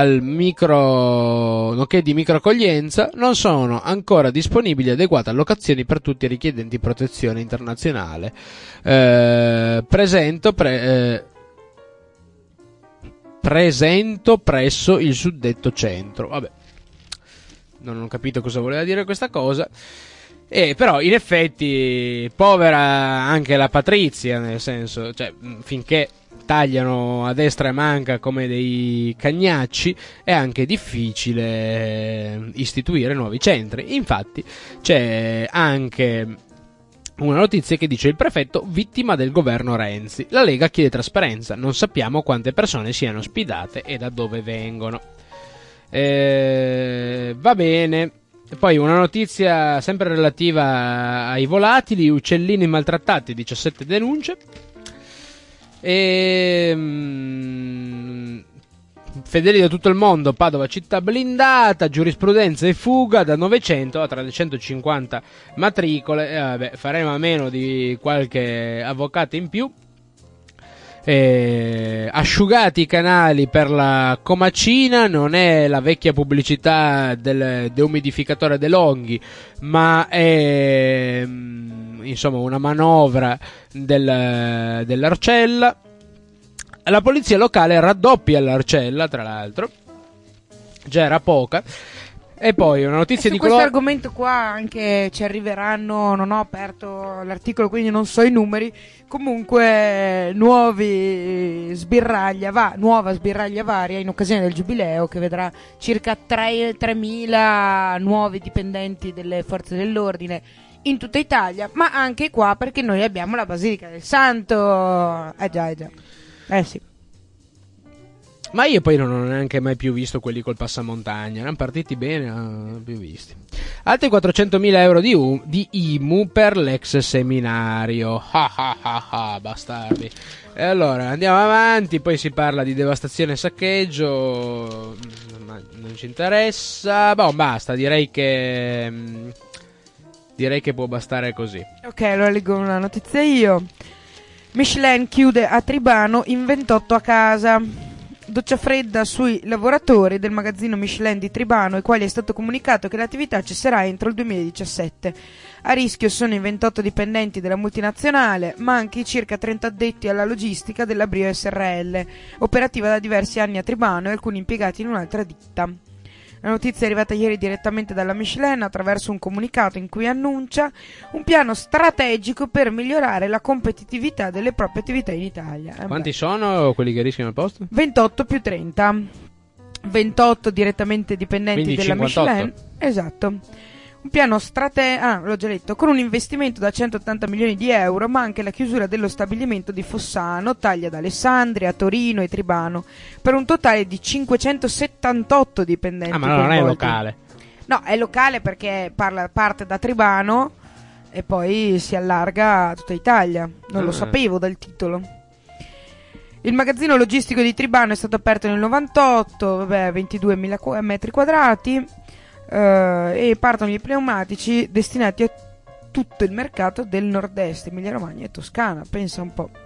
Speaker 3: di microaccoglienza, non sono ancora disponibili adeguate allocazioni per tutti i richiedenti protezione internazionale. Presento presso il suddetto centro. Vabbè, non ho capito cosa voleva dire questa cosa. Però in effetti povera anche la Patrizia, nel senso, cioè, finché tagliano a destra e manca come dei cagnacci è anche difficile istituire nuovi centri. Infatti c'è anche una notizia che dice: il prefetto vittima del governo Renzi, la Lega chiede trasparenza, non sappiamo quante persone siano ospitate e da dove vengono. Va bene. E poi una notizia sempre relativa ai volatili: uccellini maltrattati, 17 denunce. Fedeli da tutto il mondo, Padova città blindata, giurisprudenza e fuga da 900 a 350 matricole. Faremo a meno di qualche avvocato in più. Asciugati i canali per la Comacina, non è la vecchia pubblicità del deumidificatore De Longhi, ma è insomma una manovra dell'Arcella. La polizia locale raddoppia l'Arcella, tra l'altro, già era poca. E poi una notizia di
Speaker 4: questo argomento qua anche ci arriveranno, non ho aperto l'articolo quindi non so i numeri, comunque nuova sbirraglia varia in occasione del giubileo, che vedrà circa 3.000 nuovi dipendenti delle forze dell'ordine in tutta Italia, ma anche qua perché noi abbiamo la Basilica del Santo. Già. Sì.
Speaker 3: Ma io poi non ho neanche mai più visto quelli col passamontagna, erano partiti bene, non ho più visti. Altri 400.000 euro di IMU per l'ex seminario. Bastardi. E allora andiamo avanti, poi si parla di devastazione e saccheggio, ma non ci interessa. Boh, basta, direi che può bastare così.
Speaker 4: Ok, allora leggo una notizia io. Michelin chiude a Tribano in 28 a casa. Doccia fredda sui lavoratori del magazzino Michelin di Tribano, ai quali è stato comunicato che l'attività cesserà entro il 2017. A rischio sono i 28 dipendenti della multinazionale, ma anche i circa 30 addetti alla logistica della Brio SRL, operativa da diversi anni a Tribano, e alcuni impiegati in un'altra ditta. La notizia è arrivata ieri direttamente dalla Michelin attraverso un comunicato in cui annuncia un piano strategico per migliorare la competitività delle proprie attività in Italia.
Speaker 3: Quanti sono quelli che rischiano il posto?
Speaker 4: 28 più 30. 28 direttamente dipendenti
Speaker 3: quindi
Speaker 4: della
Speaker 3: 58.
Speaker 4: Michelin. Esatto. Un piano l'ho già letto, con un investimento da 180 milioni di euro, ma anche la chiusura dello stabilimento di Fossano, taglia ad Alessandria, Torino e Tribano, per un totale di 578 dipendenti.
Speaker 3: Ma non è
Speaker 4: coinvolti.
Speaker 3: locale.
Speaker 4: No, è locale perché parte da Tribano e poi si allarga a tutta Italia. Non lo sapevo dal titolo. Il magazzino logistico di Tribano è stato aperto nel 98, 22.000 metri quadrati. E partono gli pneumatici destinati a tutto il mercato del nord-est, Emilia Romagna e Toscana, pensa un po'.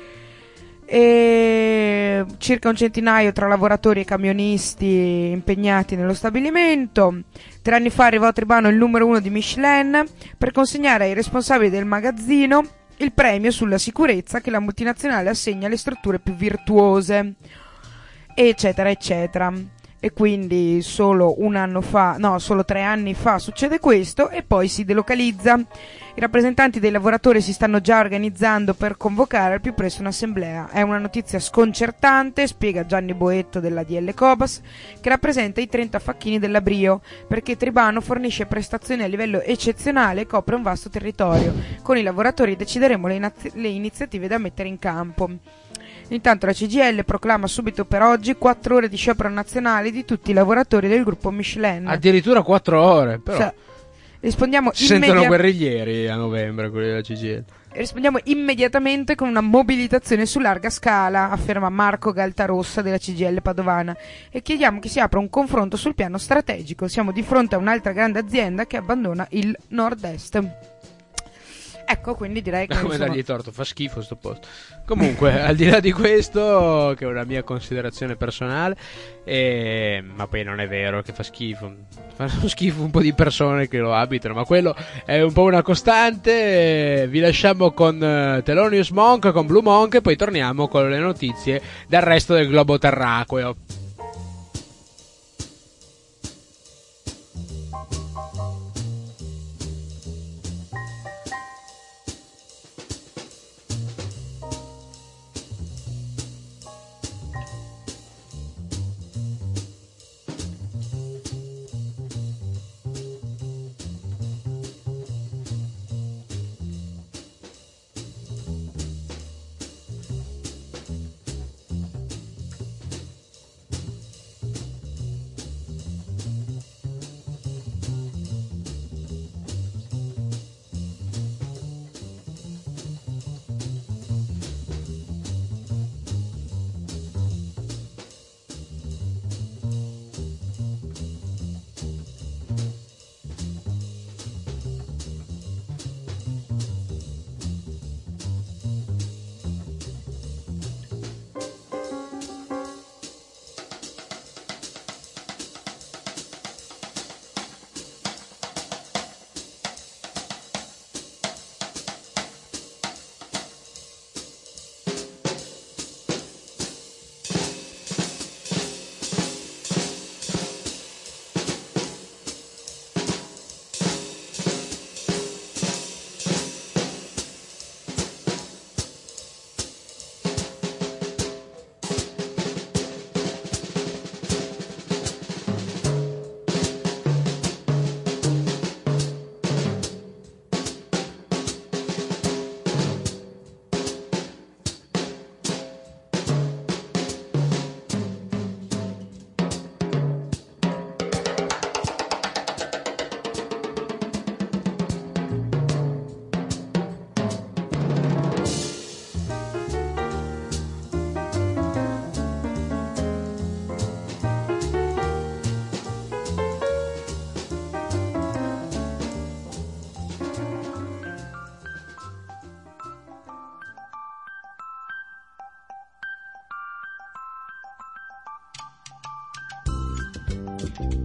Speaker 4: E circa un centinaio tra lavoratori e camionisti impegnati nello stabilimento. 3 anni fa arrivò a Tribano il numero 1 di Michelin per consegnare ai responsabili del magazzino il premio sulla sicurezza che la multinazionale assegna alle strutture più virtuose, eccetera eccetera. E quindi solo 3 anni fa succede questo e poi si delocalizza. I rappresentanti dei lavoratori si stanno già organizzando per convocare al più presto un'assemblea. È una notizia sconcertante, spiega Gianni Boetto della DL Cobas, che rappresenta i 30 facchini della Brio, perché Tribano fornisce prestazioni a livello eccezionale e copre un vasto territorio. Con i lavoratori decideremo le iniziative da mettere in campo. Intanto la CGIL proclama subito per oggi 4 ore di sciopero nazionale di tutti i lavoratori del gruppo Michelin.
Speaker 3: Addirittura 4 ore, però.
Speaker 4: Rispondiamo
Speaker 3: si sentono guerriglieri a novembre quelli della CGIL.
Speaker 4: Rispondiamo immediatamente con una mobilitazione su larga scala, afferma Marco Galtarossa della CGIL Padovana, e chiediamo che si apra un confronto sul piano strategico. Siamo di fronte a un'altra grande azienda che abbandona il nord-est. Ecco, quindi direi che
Speaker 3: come dargli torto, fa schifo sto posto. Comunque, al di là di questo, che è una mia considerazione personale, ma poi non è vero che fa schifo. Fanno schifo un po' di persone che lo abitano, ma quello è un po' una costante. Vi lasciamo con Thelonious Monk, con Blue Monk, e poi torniamo con le notizie del resto del globo terracqueo.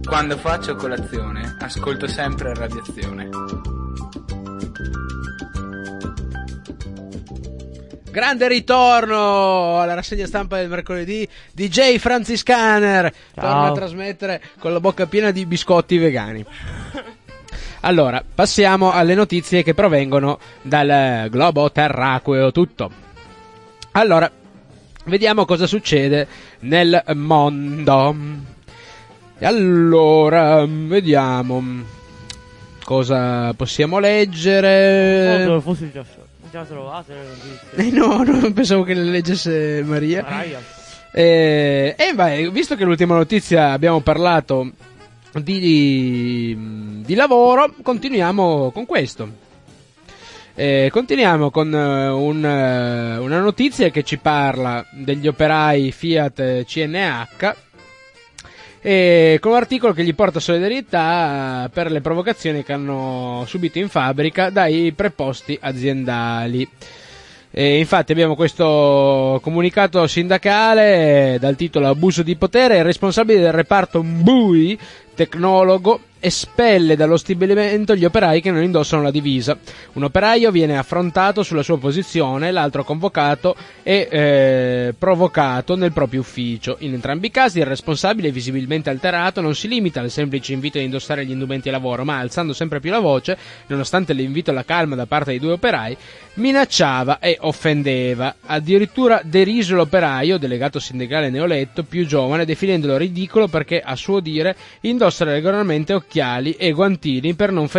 Speaker 5: Quando faccio colazione, ascolto sempre Radiazione.
Speaker 3: Grande ritorno alla rassegna stampa del mercoledì. DJ Francis Scanner torna a trasmettere con la bocca piena di biscotti vegani. Allora, passiamo alle notizie che provengono dal globo terracqueo tutto. Allora, vediamo cosa succede nel mondo. E allora, vediamo cosa possiamo leggere.
Speaker 6: Forse già trovate le notizie.
Speaker 3: No, pensavo che le leggesse Maria. Visto che l'ultima notizia abbiamo parlato di lavoro, continuiamo con questo. Continuiamo con una notizia che ci parla degli operai Fiat CNH, con un articolo che gli porta solidarietà per le provocazioni che hanno subito in fabbrica dai preposti aziendali. Infatti abbiamo questo comunicato sindacale dal titolo Abuso di potere. Il responsabile del reparto Mbui, tecnologo, espelle dallo stabilimento gli operai che non indossano la divisa. Un operaio viene affrontato sulla sua posizione, l'altro convocato e provocato nel proprio ufficio. In entrambi i casi il responsabile, visibilmente alterato, non si limita al semplice invito ad indossare gli indumenti a lavoro, ma alzando sempre più la voce, nonostante l'invito alla calma da parte dei due operai, minacciava e offendeva. Addirittura deriso l'operaio, delegato sindacale neoletto, più giovane, definendolo ridicolo perché, a suo dire, indossa regolarmente occhiali e guantini per non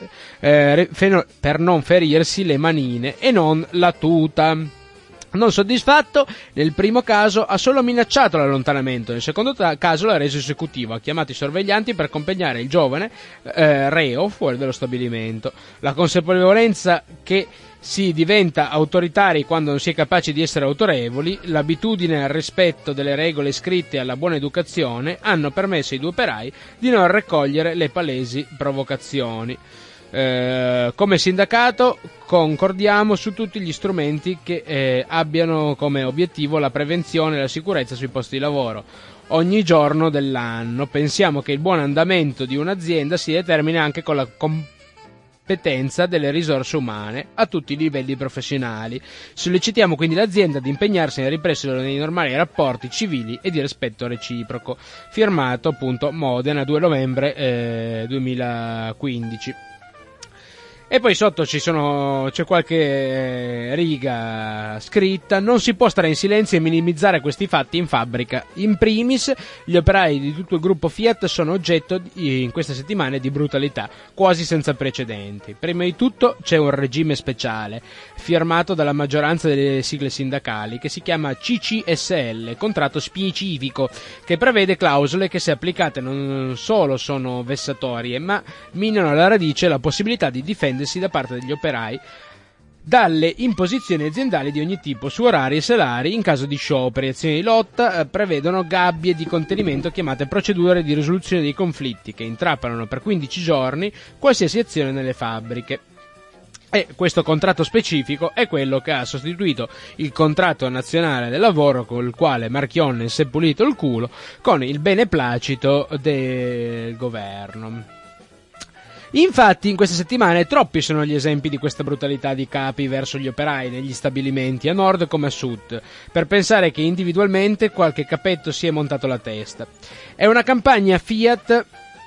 Speaker 3: ferirsi le manine e non la tuta. Non soddisfatto, nel primo caso ha solo minacciato l'allontanamento, nel secondo caso l'ha reso esecutivo, ha chiamato i sorveglianti per accompagnare il giovane reo fuori dallo stabilimento. La consapevolezza che si diventa autoritari quando non si è capaci di essere autorevoli, l'abitudine al rispetto delle regole scritte e alla buona educazione hanno permesso ai due operai di non raccogliere le palesi provocazioni. Come sindacato concordiamo su tutti gli strumenti che abbiano come obiettivo la prevenzione e la sicurezza sui posti di lavoro ogni giorno dell'anno. Pensiamo che il buon andamento di un'azienda si determina anche con la competenza delle risorse umane a tutti i livelli professionali. Sollecitiamo quindi l'azienda ad impegnarsi nel ripristino dei normali rapporti civili e di rispetto reciproco. Firmato appunto Modena, 2 novembre 2015. E poi sotto c'è qualche riga scritta: non si può stare in silenzio e minimizzare questi fatti in fabbrica. In primis, gli operai di tutto il gruppo Fiat sono oggetto in queste settimane di brutalità quasi senza precedenti. Prima di tutto c'è un regime speciale firmato dalla maggioranza delle sigle sindacali che si chiama CCSL, contratto specifico, che prevede clausole che, se applicate, non solo sono vessatorie, ma minano alla radice la possibilità di difendersi da parte degli operai dalle imposizioni aziendali di ogni tipo su orari e salari in caso di scioperi. Azioni di lotta prevedono gabbie di contenimento chiamate procedure di risoluzione dei conflitti, che intrappolano per 15 giorni qualsiasi azione nelle fabbriche. E questo contratto specifico è quello che ha sostituito il contratto nazionale del lavoro, con il quale Marchionne si è pulito il culo con il beneplacito del governo. Infatti in queste settimane troppi sono gli esempi di questa brutalità di capi verso gli operai negli stabilimenti a nord come a sud, per pensare che individualmente qualche capetto si è montato la testa. È una campagna Fiat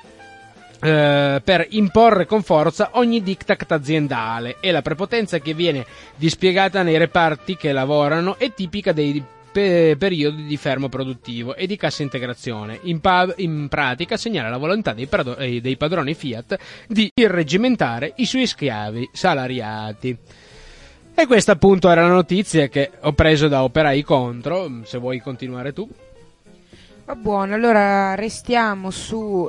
Speaker 3: per imporre con forza ogni diktat aziendale, e la prepotenza che viene dispiegata nei reparti che lavorano è tipica dei periodi di fermo produttivo e di cassa integrazione. In pratica segnala la volontà dei padroni Fiat di irreggimentare i suoi schiavi salariati. E questa appunto era la notizia che ho preso da Operai Contro. Se vuoi continuare tu.
Speaker 4: Va buono, allora restiamo su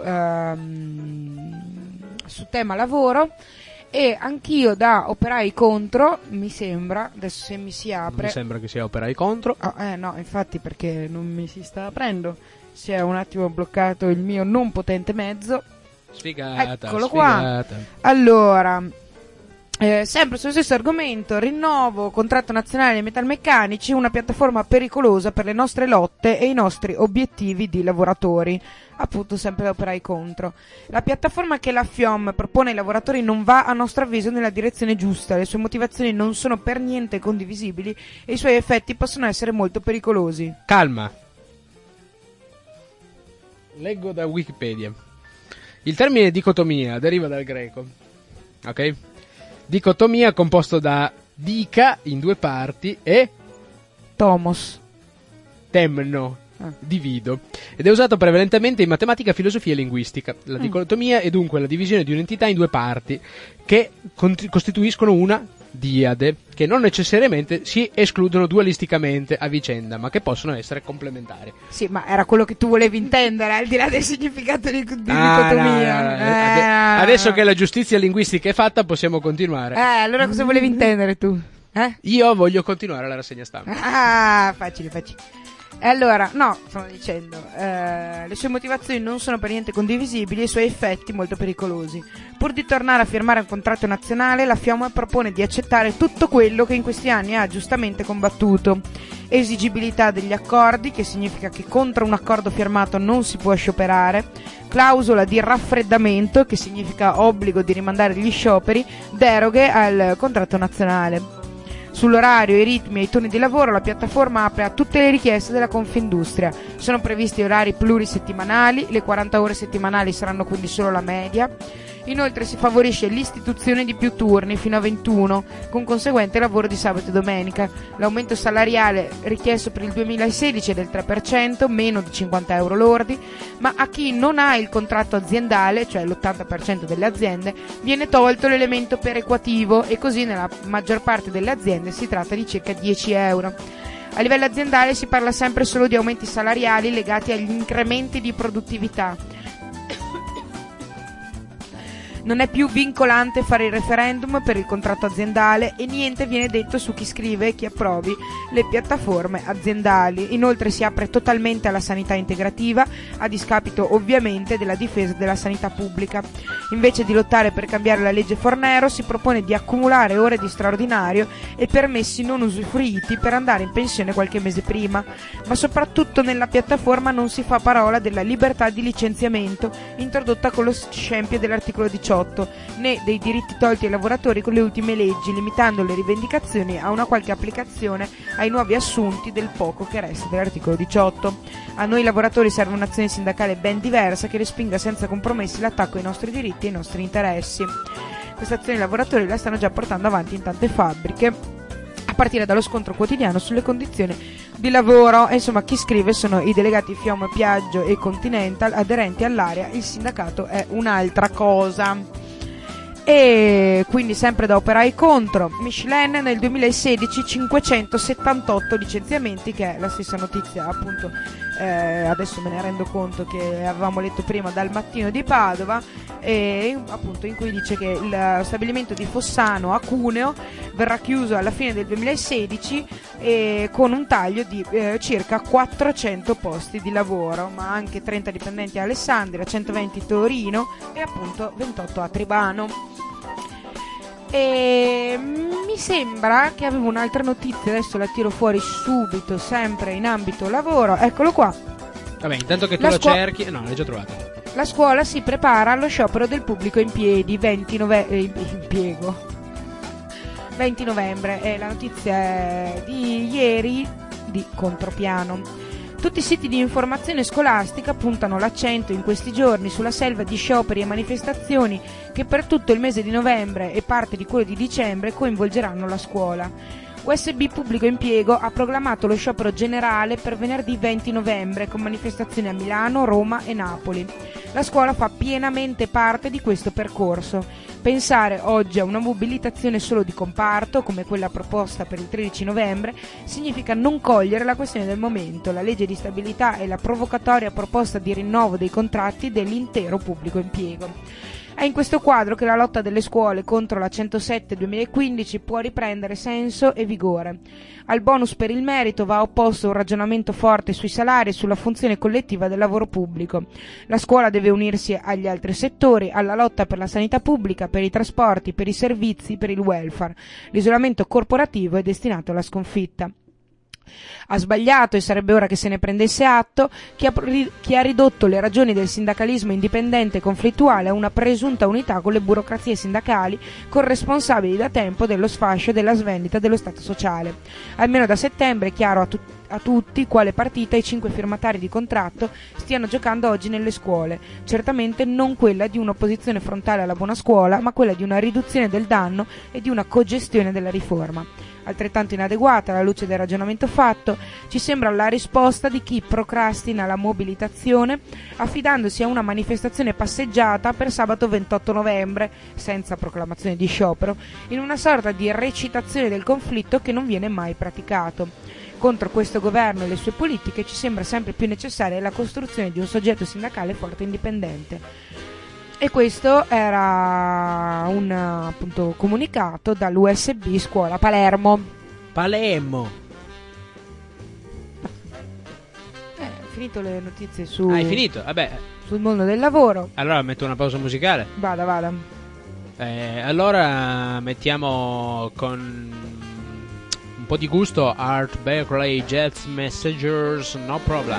Speaker 4: tema lavoro. E anch'io da Operai Contro, mi sembra, adesso se mi si apre...
Speaker 3: Mi sembra che sia Operai Contro.
Speaker 4: No, infatti, perché non mi si sta aprendo. Si è un attimo bloccato il mio non potente mezzo.
Speaker 3: Sfigata.
Speaker 4: Eccolo qua. Allora, Sempre sullo stesso argomento, rinnovo, contratto nazionale dei metalmeccanici, una piattaforma pericolosa per le nostre lotte e i nostri obiettivi di lavoratori. Appunto, sempre operai contro. La piattaforma che la FIOM propone ai lavoratori non va, a nostro avviso, nella direzione giusta. Le sue motivazioni non sono per niente condivisibili e i suoi effetti possono essere molto pericolosi.
Speaker 3: Calma. Leggo da Wikipedia. Il termine dicotomia deriva dal greco. Ok? Dicotomia composto da dica in due parti e
Speaker 4: Tomos.
Speaker 3: temno, divido, ed è usato prevalentemente in matematica, filosofia e linguistica. La dicotomia è dunque la divisione di un'entità in due parti che costituiscono una diade, che non necessariamente si escludono dualisticamente a vicenda, ma che possono essere complementari.
Speaker 4: Sì, ma era quello che tu volevi intendere, al di là del significato di dicotomia.
Speaker 3: No. Adesso che la giustizia linguistica è fatta, possiamo continuare.
Speaker 4: Allora cosa volevi intendere tu?
Speaker 3: Io voglio continuare la rassegna stampa.
Speaker 4: Facile. Allora, no, stavo dicendo, le sue motivazioni non sono per niente condivisibili e i suoi effetti molto pericolosi. Pur di tornare a firmare un contratto nazionale, la FIOM propone di accettare tutto quello che in questi anni ha giustamente combattuto. Esigibilità degli accordi, che significa che contro un accordo firmato non si può scioperare. Clausola di raffreddamento, che significa obbligo di rimandare gli scioperi. Deroghe al contratto nazionale. Sull'orario, i ritmi e i turni di lavoro, la piattaforma apre a tutte le richieste della Confindustria. Sono previsti orari plurisettimanali, le 40 ore settimanali saranno quindi solo la media. Inoltre si favorisce l'istituzione di più turni, fino a 21, con conseguente lavoro di sabato e domenica. L'aumento salariale richiesto per il 2016 è del 3%, meno di 50 euro lordi, ma a chi non ha il contratto aziendale, cioè l'80% delle aziende, viene tolto l'elemento perequativo e così nella maggior parte delle aziende si tratta di circa 10 euro. A livello aziendale si parla sempre solo di aumenti salariali legati agli incrementi di produttività. Non è più vincolante fare il referendum per il contratto aziendale e niente viene detto su chi scrive e chi approvi le piattaforme aziendali. Inoltre si apre totalmente alla sanità integrativa, a discapito ovviamente della difesa della sanità pubblica. Invece di lottare per cambiare la legge Fornero, si propone di accumulare ore di straordinario e permessi non usufruiti per andare in pensione qualche mese prima. Ma soprattutto nella piattaforma non si fa parola della libertà di licenziamento introdotta con lo scempio dell'articolo 18, né dei diritti tolti ai lavoratori con le ultime leggi, limitando le rivendicazioni a una qualche applicazione ai nuovi assunti del poco che resta dell'articolo 18. A noi lavoratori serve un'azione sindacale ben diversa che respinga senza compromessi l'attacco ai nostri diritti e ai nostri interessi. Questa azione i lavoratori la stanno già portando avanti in tante fabbriche, a partire dallo scontro quotidiano sulle condizioni di lavoro. E insomma, chi scrive sono i delegati FIOM, Piaggio e Continental, aderenti all'area. Il sindacato è un'altra cosa. E quindi sempre da operai contro, Michelin nel 2016 578 licenziamenti, che è la stessa notizia appunto, adesso me ne rendo conto, che avevamo letto prima dal Mattino di Padova, appunto, in cui dice che il stabilimento di Fossano a Cuneo verrà chiuso alla fine del 2016 con un taglio di circa 400 posti di lavoro, ma anche 30 dipendenti a Alessandria, 120 a Torino e appunto 28 a Tribano. E mi sembra che avevo un'altra notizia, adesso la tiro fuori subito, sempre in ambito lavoro. Eccolo qua.
Speaker 3: Vabbè, intanto che tu lo cerchi. No, l'hai già trovato.
Speaker 4: La scuola si prepara allo sciopero del pubblico in piedi 20 novembre. E la notizia è di ieri di Contropiano. Tutti i siti di informazione scolastica puntano l'accento in questi giorni sulla selva di scioperi e manifestazioni che per tutto il mese di novembre e parte di quello di dicembre coinvolgeranno la scuola. USB Pubblico Impiego ha proclamato lo sciopero generale per venerdì 20 novembre con manifestazioni a Milano, Roma e Napoli. La scuola fa pienamente parte di questo percorso. Pensare oggi a una mobilitazione solo di comparto, come quella proposta per il 13 novembre, significa non cogliere la questione del momento, la legge di stabilità e la provocatoria proposta di rinnovo dei contratti dell'intero pubblico impiego. È in questo quadro che la lotta delle scuole contro la 107 2015 può riprendere senso e vigore. Al bonus per il merito va opposto un ragionamento forte sui salari e sulla funzione collettiva del lavoro pubblico. La scuola deve unirsi agli altri settori, alla lotta per la sanità pubblica, per i trasporti, per i servizi, per il welfare. L'isolamento corporativo è destinato alla sconfitta. Ha sbagliato, e sarebbe ora che se ne prendesse atto, chi ha ridotto le ragioni del sindacalismo indipendente e conflittuale a una presunta unità con le burocrazie sindacali corresponsabili da tempo dello sfascio e della svendita dello Stato sociale. Almeno da settembre è chiaro a tutti quale partita i 5 firmatari di contratto stiano giocando oggi nelle scuole, certamente non quella di un'opposizione frontale alla buona scuola, ma quella di una riduzione del danno e di una cogestione della riforma. Altrettanto inadeguata, alla luce del ragionamento fatto, ci sembra la risposta di chi procrastina la mobilitazione affidandosi a una manifestazione passeggiata per sabato 28 novembre, senza proclamazione di sciopero, in una sorta di recitazione del conflitto che non viene mai praticato. Contro questo governo e le sue politiche ci sembra sempre più necessaria la costruzione di un soggetto sindacale forte e indipendente. E questo era un appunto comunicato dall'USB Scuola Palermo.
Speaker 3: Palermo.
Speaker 4: Finito le notizie su
Speaker 3: Hai finito? Vabbè.
Speaker 4: sul mondo del lavoro.
Speaker 3: Allora metto una pausa musicale.
Speaker 4: Vada.
Speaker 3: Allora mettiamo con un po' di gusto Art Blakey, Jazz Messengers, No Problem.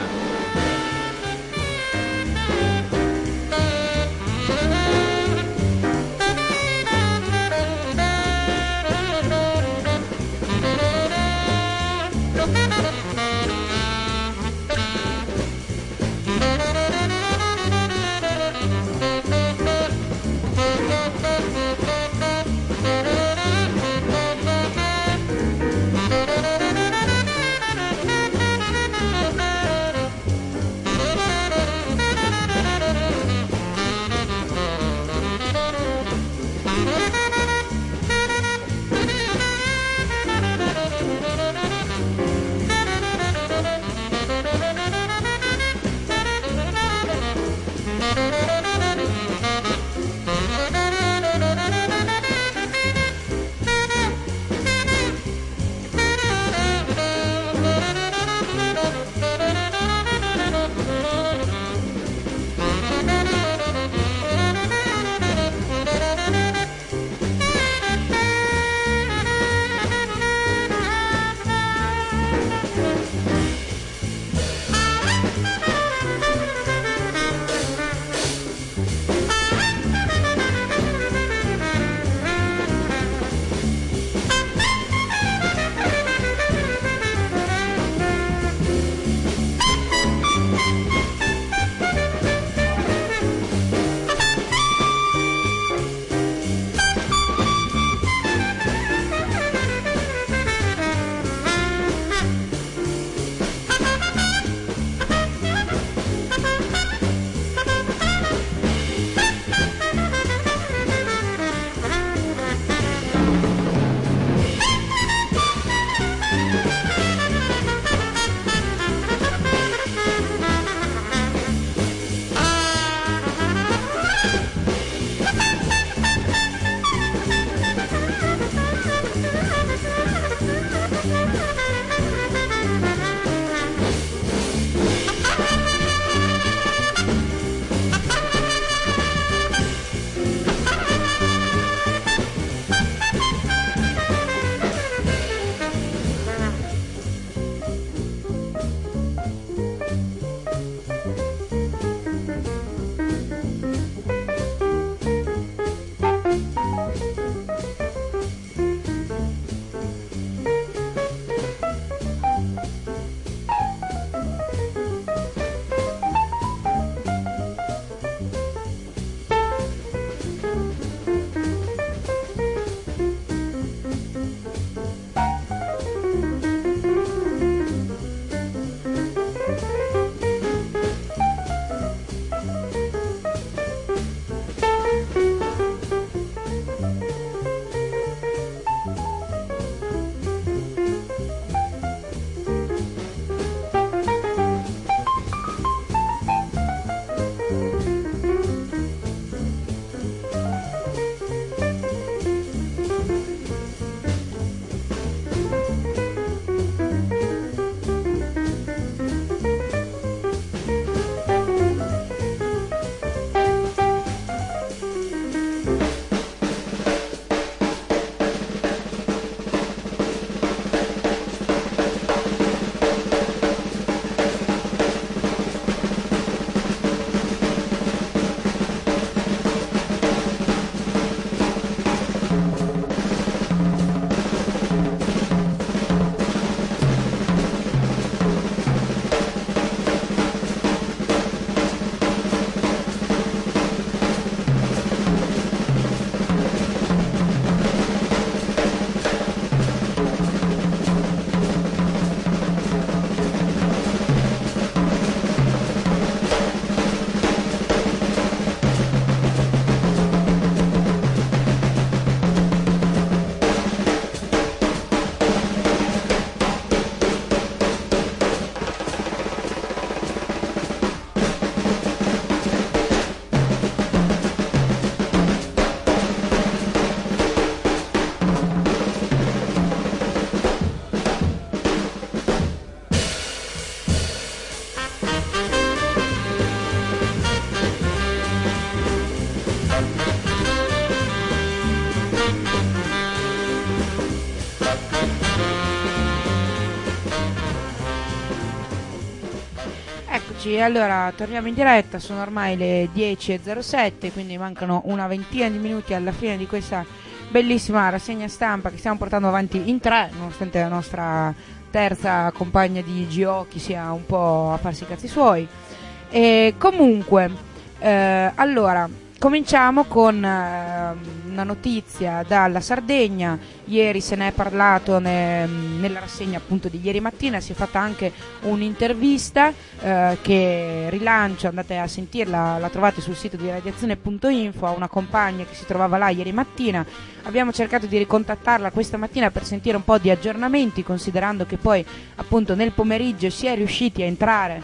Speaker 4: Eccoci, allora torniamo in diretta, sono ormai le 10:07, quindi mancano una ventina di minuti alla fine di questa bellissima rassegna stampa che stiamo portando avanti in 3, nonostante la nostra terza compagna di giochi sia un po' a farsi i cazzi suoi. E comunque, allora, cominciamo con una notizia dalla Sardegna. Ieri se ne è parlato nella rassegna appunto di ieri mattina, si è fatta anche un'intervista che rilancio, andate a sentirla, la trovate sul sito di radiazione.info, a una compagna che si trovava là ieri mattina. Abbiamo cercato di ricontattarla questa mattina per sentire un po' di aggiornamenti, considerando che poi appunto nel pomeriggio si è riusciti a entrare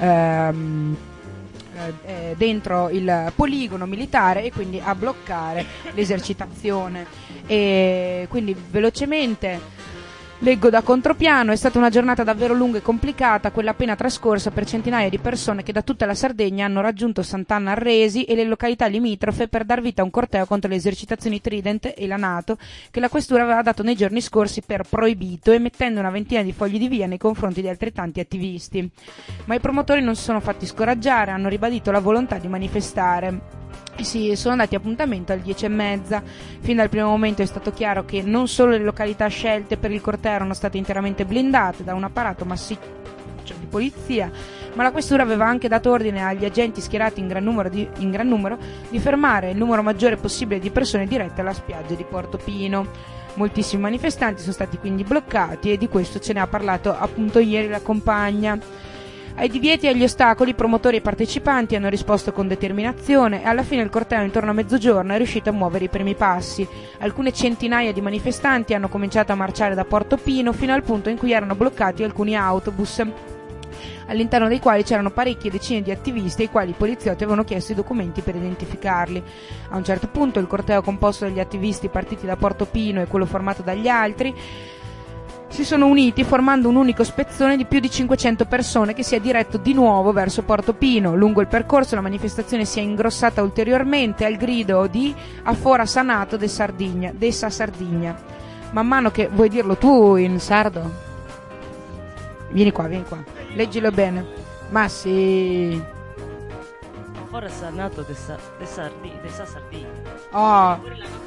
Speaker 4: dentro il poligono militare e quindi a bloccare l'esercitazione. E quindi velocemente leggo da contropiano: è stata una giornata davvero lunga e complicata, quella appena trascorsa per centinaia di persone che da tutta la Sardegna hanno raggiunto Sant'Anna al Resi e le località limitrofe per dar vita a un corteo contro le esercitazioni Trident e la NATO che la questura aveva dato nei giorni scorsi per proibito, emettendo una ventina di fogli di via nei confronti di altrettanti attivisti. Ma i promotori non si sono fatti scoraggiare, hanno ribadito la volontà di manifestare. Sì, sono dati appuntamento alle 10:30. Fin dal primo momento è stato chiaro che non solo le località scelte per il corteo erano state interamente blindate da un apparato massiccio di polizia, ma la questura aveva anche dato ordine agli agenti schierati in gran numero di fermare il numero maggiore possibile di persone dirette alla spiaggia di Portopino. Moltissimi manifestanti sono stati quindi bloccati e di questo ce ne ha parlato appunto ieri la compagna. Ai divieti e agli ostacoli i promotori e i partecipanti hanno risposto con determinazione e alla fine il corteo intorno a mezzogiorno è riuscito a muovere i primi passi. Alcune centinaia di manifestanti hanno cominciato a marciare da Portopino fino al punto in cui erano bloccati alcuni autobus, all'interno dei quali c'erano parecchie decine di attivisti ai quali i poliziotti avevano chiesto i documenti per identificarli. A un certo punto il corteo composto dagli attivisti partiti da Portopino e quello formato dagli altri si sono uniti formando un unico spezzone di più di 500 persone che si è diretto di nuovo verso Portopino. Lungo il percorso la manifestazione si è ingrossata ulteriormente al grido di "Afora Sanato de Sardigna", dessa Sardigna. Man mano che... Vuoi dirlo tu in sardo? Vieni qua, leggilo bene. Ma sì...
Speaker 6: Afora Sanato de Sardigna.
Speaker 4: Oh,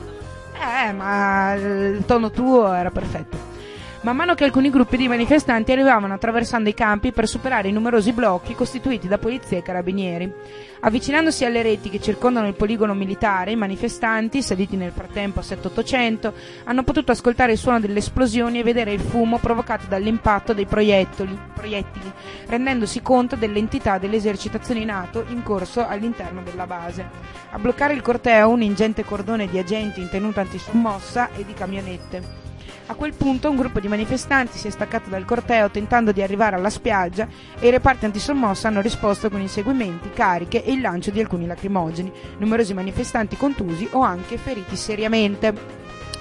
Speaker 4: ma il tono tuo era perfetto. Man mano che alcuni gruppi di manifestanti arrivavano attraversando i campi per superare i numerosi blocchi costituiti da polizia e carabinieri. Avvicinandosi alle reti che circondano il poligono militare, i manifestanti, saliti nel frattempo a 7-800, hanno potuto ascoltare il suono delle esplosioni e vedere il fumo provocato dall'impatto dei proiettili, rendendosi conto dell'entità delle esercitazioni NATO in corso all'interno della base. A bloccare il corteo un ingente cordone di agenti in tenuta antisommossa e di camionette. A quel punto un gruppo di manifestanti si è staccato dal corteo tentando di arrivare alla spiaggia e i reparti antisommossa hanno risposto con inseguimenti, cariche e il lancio di alcuni lacrimogeni. Numerosi manifestanti contusi o anche feriti seriamente.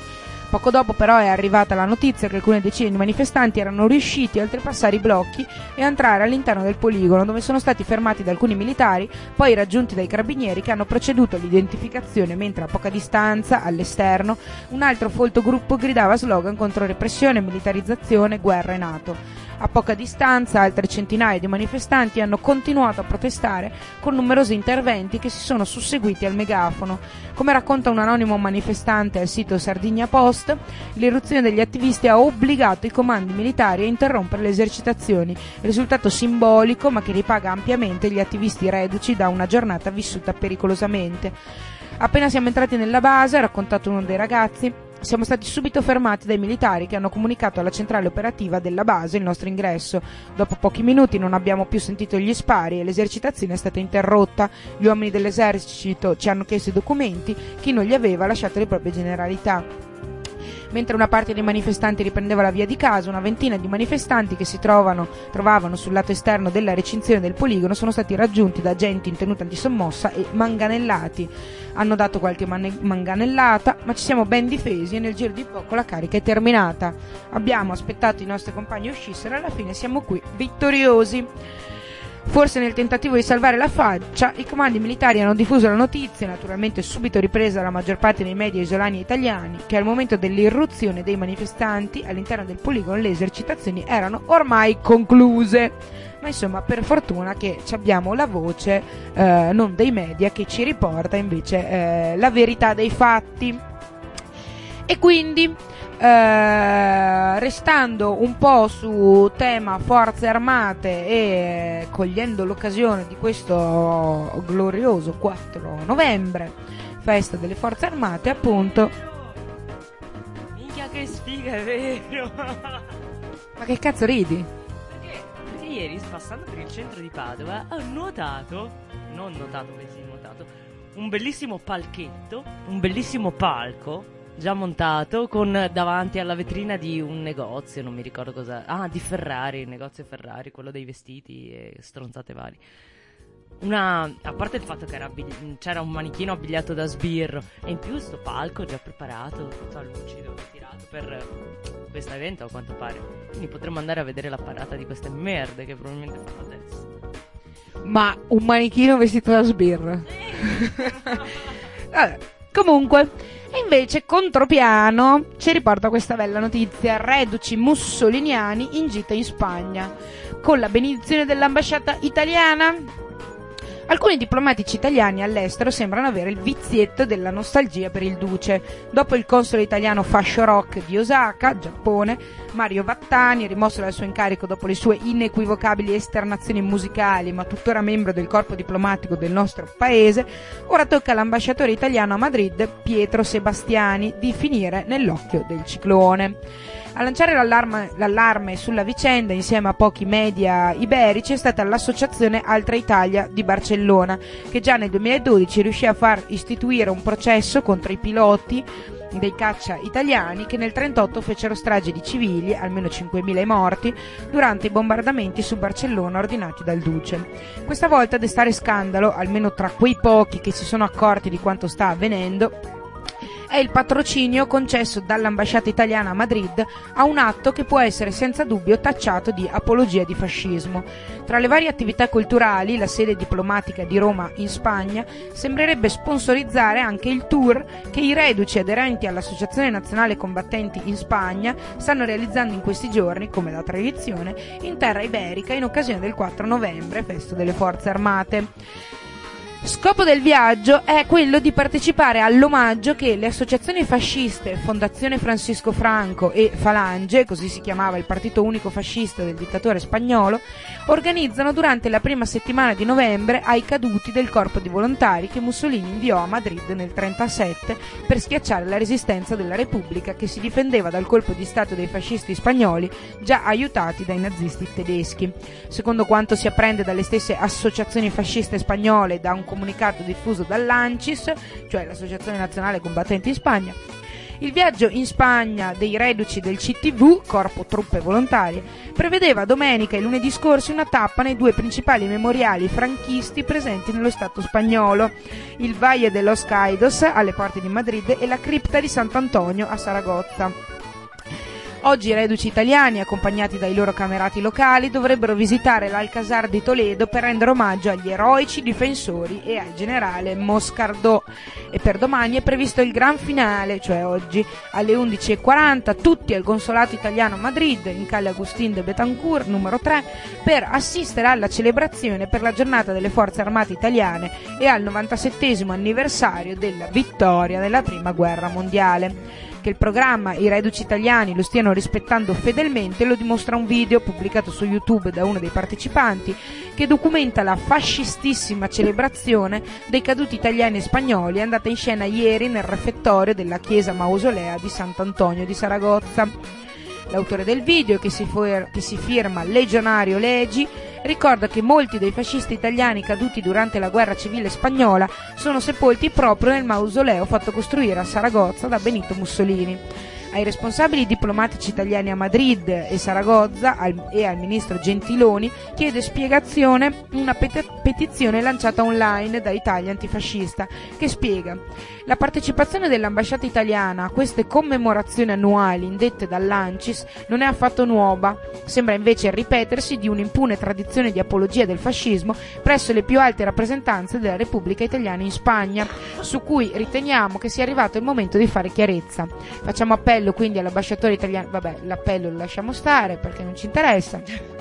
Speaker 4: Poco dopo però è arrivata la notizia che alcune decine di manifestanti erano riusciti a oltrepassare i blocchi e a entrare all'interno del poligono, dove sono stati fermati da alcuni militari, poi raggiunti dai carabinieri che hanno proceduto all'identificazione, mentre a poca distanza, all'esterno, un altro folto gruppo gridava slogan contro repressione, militarizzazione, guerra e NATO. A poca distanza altre centinaia di manifestanti hanno continuato a protestare con numerosi interventi che si sono susseguiti al megafono. Come racconta un anonimo manifestante al sito Sardigna Post, l'irruzione degli attivisti ha obbligato i comandi militari a interrompere le esercitazioni, risultato simbolico ma che ripaga ampiamente gli attivisti reduci da una giornata vissuta pericolosamente. Appena siamo entrati nella base, ha raccontato uno dei ragazzi, siamo stati subito fermati dai militari che hanno comunicato alla centrale operativa della base il nostro ingresso. Dopo pochi minuti non abbiamo più sentito gli spari e l'esercitazione è stata interrotta. Gli uomini dell'esercito ci hanno chiesto i documenti, chi non li aveva ha lasciato le proprie generalità. Mentre una parte dei manifestanti riprendeva la via di casa, una ventina di manifestanti che si trovavano sul lato esterno della recinzione del poligono sono stati raggiunti da agenti in tenuta antisommossa e manganellati. Hanno dato qualche manganellata, ma ci siamo ben difesi e nel giro di poco la carica è terminata. Abbiamo aspettato i nostri compagni uscissero e alla fine siamo qui, vittoriosi. Forse nel tentativo di salvare la faccia, i comandi militari hanno diffuso la notizia, naturalmente subito ripresa dalla maggior parte dei media isolani e italiani, che al momento dell'irruzione dei manifestanti all'interno del poligono le esercitazioni erano ormai concluse. ma insomma per fortuna che abbiamo la voce non dei media che ci riporta invece la verità dei fatti. E quindi restando un po' su tema forze armate e cogliendo l'occasione di questo glorioso 4 novembre, festa delle forze armate appunto.
Speaker 6: Minchia che sfiga, è vero.
Speaker 4: Ma che cazzo ridi?
Speaker 6: Perché ieri passando per il centro di Padova ho notato un bellissimo palchetto, un bellissimo palco già montato con davanti alla vetrina di un negozio, non mi ricordo cosa. Di Ferrari, il negozio Ferrari, quello dei vestiti e stronzate vari. A parte il fatto che c'era un manichino abbigliato da sbirro e in più sto palco già preparato, tutto a lucido, tirato per questo evento a quanto pare. Quindi potremmo andare a vedere la parata di queste merde che probabilmente fanno adesso.
Speaker 4: Ma un manichino vestito da sbirro? Vabbè, comunque. E invece contropiano ci riporta questa bella notizia: reduci mussoliniani in gita in Spagna con la benedizione dell'ambasciata italiana. Alcuni diplomatici italiani all'estero sembrano avere il vizietto della nostalgia per il duce. Dopo il console italiano fascio rock di Osaka, Giappone, Mario Vattani, rimosso dal suo incarico dopo le sue inequivocabili esternazioni musicali, ma tuttora membro del corpo diplomatico del nostro paese, ora tocca all'ambasciatore italiano a Madrid, Pietro Sebastiani, di finire nell'occhio del ciclone. A lanciare l'allarme sulla vicenda, insieme a pochi media iberici, è stata l'associazione Altra Italia di Barcellona, che già nel 2012 riuscì a far istituire un processo contro i piloti dei caccia italiani che nel 1938 fecero strage di civili, almeno 5.000 morti, durante i bombardamenti su Barcellona ordinati dal duce. Questa volta a destare scandalo, almeno tra quei pochi che si sono accorti di quanto sta avvenendo, è il patrocinio concesso dall'ambasciata italiana a Madrid a un atto che può essere senza dubbio tacciato di apologia di fascismo. Tra le varie attività culturali, la sede diplomatica di Roma in Spagna sembrerebbe sponsorizzare anche il tour che i reduci aderenti all'Associazione Nazionale Combattenti in Spagna stanno realizzando in questi giorni, come da tradizione, in terra iberica in occasione del 4 novembre, festa delle Forze Armate. Scopo del viaggio è quello di partecipare all'omaggio che le associazioni fasciste Fondazione Francisco Franco e Falange, così si chiamava il partito unico fascista del dittatore spagnolo, organizzano durante la prima settimana di novembre ai caduti del corpo di volontari che Mussolini inviò a Madrid nel 1937 per schiacciare la resistenza della Repubblica che si difendeva dal colpo di stato dei fascisti spagnoli già aiutati dai nazisti tedeschi. Secondo quanto si apprende dalle stesse associazioni fasciste spagnole da un comunicato diffuso dall'ANCIS, cioè l'Associazione Nazionale Combattenti in Spagna, il viaggio in Spagna dei reduci del CTV, Corpo Truppe Volontarie, prevedeva domenica e lunedì scorsi una tappa nei due principali memoriali franchisti presenti nello Stato spagnolo, il Valle de los Caídos alle porte di Madrid e la cripta di Sant'Antonio a Saragozza. Oggi i reduci italiani, accompagnati dai loro camerati locali, dovrebbero visitare l'Alcazar di Toledo per rendere omaggio agli eroici difensori e al generale Moscardó. E per domani è previsto il gran finale, cioè oggi, alle 11:40, tutti al consolato italiano a Madrid, in Calle Agustín de Betancourt, numero 3, per assistere alla celebrazione per la giornata delle Forze Armate Italiane e al 97° anniversario della vittoria nella Prima Guerra Mondiale. Che il programma i reduci italiani lo stiano rispettando fedelmente lo dimostra un video pubblicato su YouTube da uno dei partecipanti che documenta la fascistissima celebrazione dei caduti italiani e spagnoli andata in scena ieri nel refettorio della chiesa mausolea di Sant'Antonio di Saragozza. L'autore del video, che si firma Legionario Legi, ricorda che molti dei fascisti italiani caduti durante la guerra civile spagnola sono sepolti proprio nel mausoleo fatto costruire a Saragozza da Benito Mussolini. Ai responsabili diplomatici italiani a Madrid e Saragozza e al ministro Gentiloni chiede spiegazione una petizione lanciata online da Italia Antifascista che spiega: la partecipazione dell'ambasciata italiana a queste commemorazioni annuali indette dall'ANCIS non è affatto nuova, sembra invece il ripetersi di un'impune tradizione di apologia del fascismo presso le più alte rappresentanze della Repubblica Italiana in Spagna, su cui riteniamo che sia arrivato il momento di fare chiarezza. Facciamo appello quindi all'ambasciatore italiano, vabbè, l'appello lo lasciamo stare perché non ci interessa,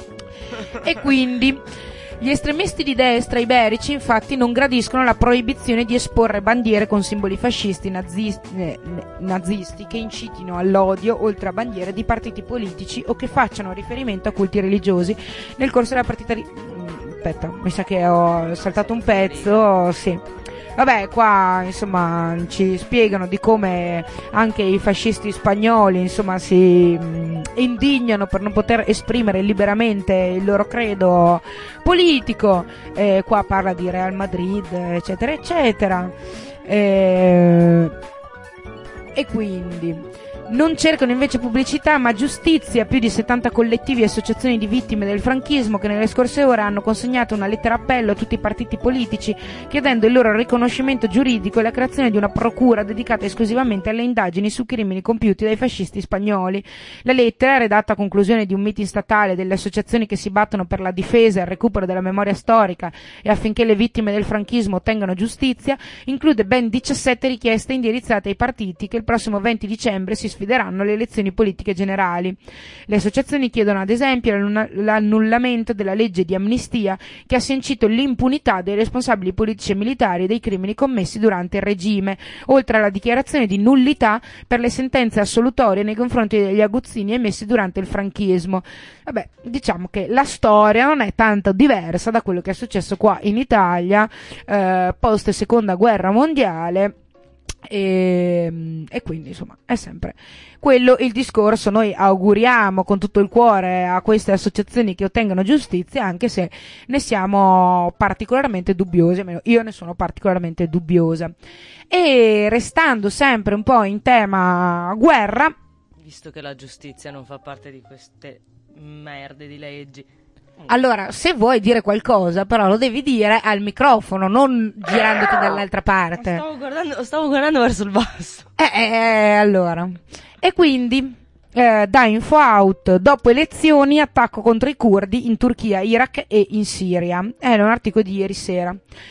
Speaker 4: E quindi gli estremisti di destra iberici infatti non gradiscono la proibizione di esporre bandiere con simboli fascisti nazisti che incitino all'odio, oltre a bandiere di partiti politici o che facciano riferimento a culti religiosi nel corso della partita aspetta, mi sa che ho saltato un pezzo, sì. Vabbè, qua insomma ci spiegano di come anche i fascisti spagnoli insomma si indignano per non poter esprimere liberamente il loro credo politico. Qua parla di Real Madrid, eccetera eccetera, e quindi non cercano invece pubblicità ma giustizia. Più di 70 collettivi e associazioni di vittime del franchismo che nelle scorse ore hanno consegnato una lettera appello a tutti i partiti politici chiedendo il loro riconoscimento giuridico e la creazione di una procura dedicata esclusivamente alle indagini su crimini compiuti dai fascisti spagnoli. La lettera, redatta a conclusione di un meeting statale delle associazioni che si battono per la difesa e il recupero della memoria storica e affinché le vittime del franchismo ottengano giustizia, include ben 17 richieste indirizzate ai partiti che il prossimo 20 dicembre si sfideranno alle elezioni politiche generali. Le associazioni chiedono ad esempio l'annullamento della legge di amnistia che ha sancito l'impunità dei responsabili politici e militari dei crimini commessi durante il regime, oltre alla dichiarazione di nullità per le sentenze assolutorie nei confronti degli aguzzini emessi durante il franchismo. Vabbè, diciamo che la storia non è tanto diversa da quello che è successo qua in Italia post seconda guerra mondiale. E quindi insomma è sempre quello il discorso. Noi auguriamo con tutto il cuore a queste associazioni che ottengano giustizia, anche se ne siamo particolarmente dubbiosi, almeno io ne sono particolarmente dubbiosa. E restando sempre un po' in tema guerra,
Speaker 6: visto che la giustizia non fa parte di queste merde di leggi,
Speaker 4: allora, se vuoi dire qualcosa, però lo devi dire al microfono, non girandoti dall'altra parte.
Speaker 6: Stavo guardando verso il basso.
Speaker 4: Allora. E quindi, da Info Out, dopo elezioni, attacco contro i curdi in Turchia, Iraq e in Siria. È un articolo di ieri sera.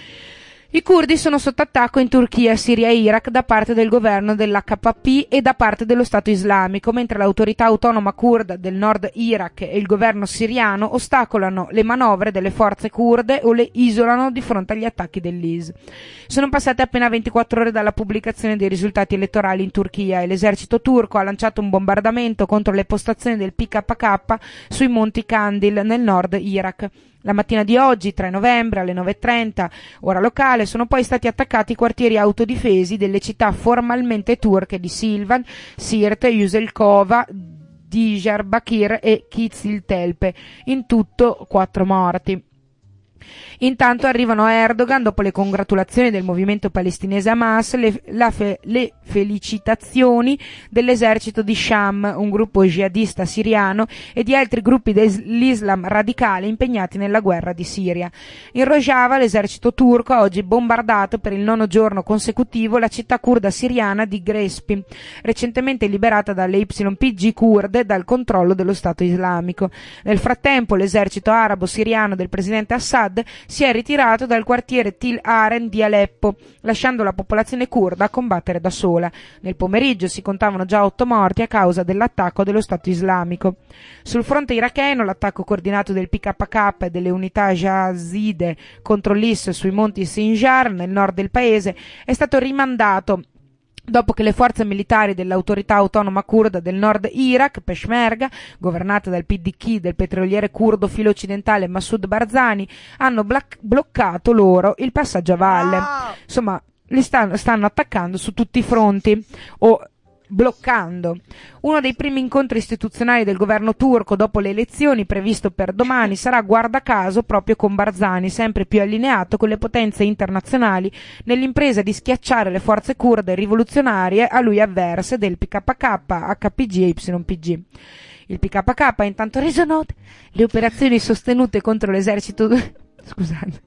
Speaker 4: I curdi sono sotto attacco in Turchia, Siria e Iraq da parte del governo dell'HPP e da parte dello Stato islamico, mentre l'autorità autonoma curda del nord Iraq e il governo siriano ostacolano le manovre delle forze kurde o le isolano di fronte agli attacchi dell'IS. Sono passate appena 24 ore dalla pubblicazione dei risultati elettorali in Turchia e l'esercito turco ha lanciato un bombardamento contro le postazioni del PKK sui monti Kandil nel nord Iraq. La mattina di oggi, 3 novembre, alle 9:30, ora locale, sono poi stati attaccati i quartieri autodifesi delle città formalmente turche di Silvan, Sirte, Yuselkova, Diyarbakir e Kiziltepe. In tutto 4 morti. Intanto arrivano a Erdogan, dopo le congratulazioni del movimento palestinese Hamas, le felicitazioni dell'esercito di Sham, un gruppo jihadista siriano, e di altri gruppi dell'Islam radicale impegnati nella guerra di Siria. In Rojava l'esercito turco ha oggi bombardato per il 9° giorno consecutivo la città curda siriana di Grespi, recentemente liberata dalle YPG kurde dal controllo dello Stato islamico. Nel frattempo l'esercito arabo-siriano del presidente Assad si è ritirato dal quartiere Tel Aren di Aleppo, lasciando la popolazione curda a combattere da sola. Nel pomeriggio si contavano già 8 morti a causa dell'attacco dello Stato islamico. Sul fronte iracheno, l'attacco coordinato del PKK e delle unità Yazide contro l'IS sui monti Sinjar, nel nord del paese, è stato rimandato dopo che le forze militari dell'autorità autonoma curda del nord Iraq, Peshmerga, governata dal PDK del petroliere curdo filo-occidentale Massoud Barzani, hanno bloccato loro il passaggio a valle. Insomma, li stanno attaccando su tutti i fronti, o bloccando. Uno dei primi incontri istituzionali del governo turco dopo le elezioni, previsto per domani, sarà guarda caso proprio con Barzani, sempre più allineato con le potenze internazionali nell'impresa di schiacciare le forze kurde rivoluzionarie a lui avverse del PKK, HPG e YPG. Il PKK ha intanto reso note le operazioni sostenute contro l'esercito scusate.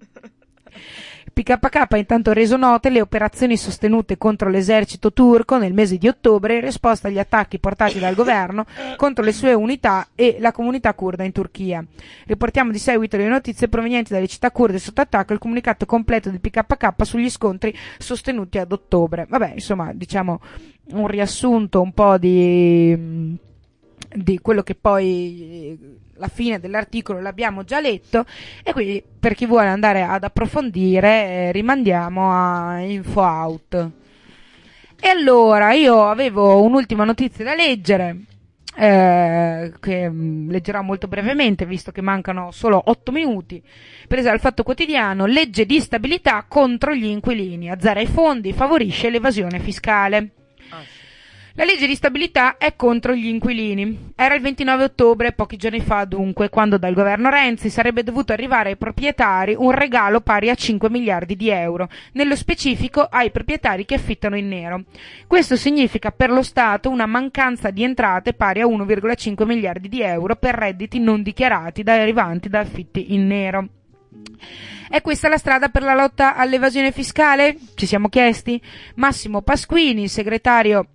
Speaker 4: PKK ha intanto reso note le operazioni sostenute contro l'esercito turco nel mese di ottobre in risposta agli attacchi portati dal governo contro le sue unità e la comunità curda in Turchia. Riportiamo di seguito le notizie provenienti dalle città kurde sotto attacco e il comunicato completo del PKK sugli scontri sostenuti ad ottobre. Vabbè, insomma, diciamo un riassunto un po' di di quello che poi la fine dell'articolo l'abbiamo già letto, e quindi per chi vuole andare ad approfondire rimandiamo a Info Out. E allora io avevo un'ultima notizia da leggere, che leggerò molto brevemente visto che mancano solo 8 minuti, presa dal Fatto Quotidiano. Legge di stabilità contro gli inquilini, azzera i fondi, favorisce l'evasione fiscale. La legge di stabilità è contro gli inquilini. Era il 29 ottobre, pochi giorni fa dunque, quando dal governo Renzi sarebbe dovuto arrivare ai proprietari un regalo pari a 5 miliardi di euro, nello specifico ai proprietari che affittano in nero. Questo significa per lo Stato una mancanza di entrate pari a 1,5 miliardi di euro per redditi non dichiarati derivanti da affitti in nero. È questa la strada per la lotta all'evasione fiscale? Ci siamo chiesti? Massimo Pasquini, segretario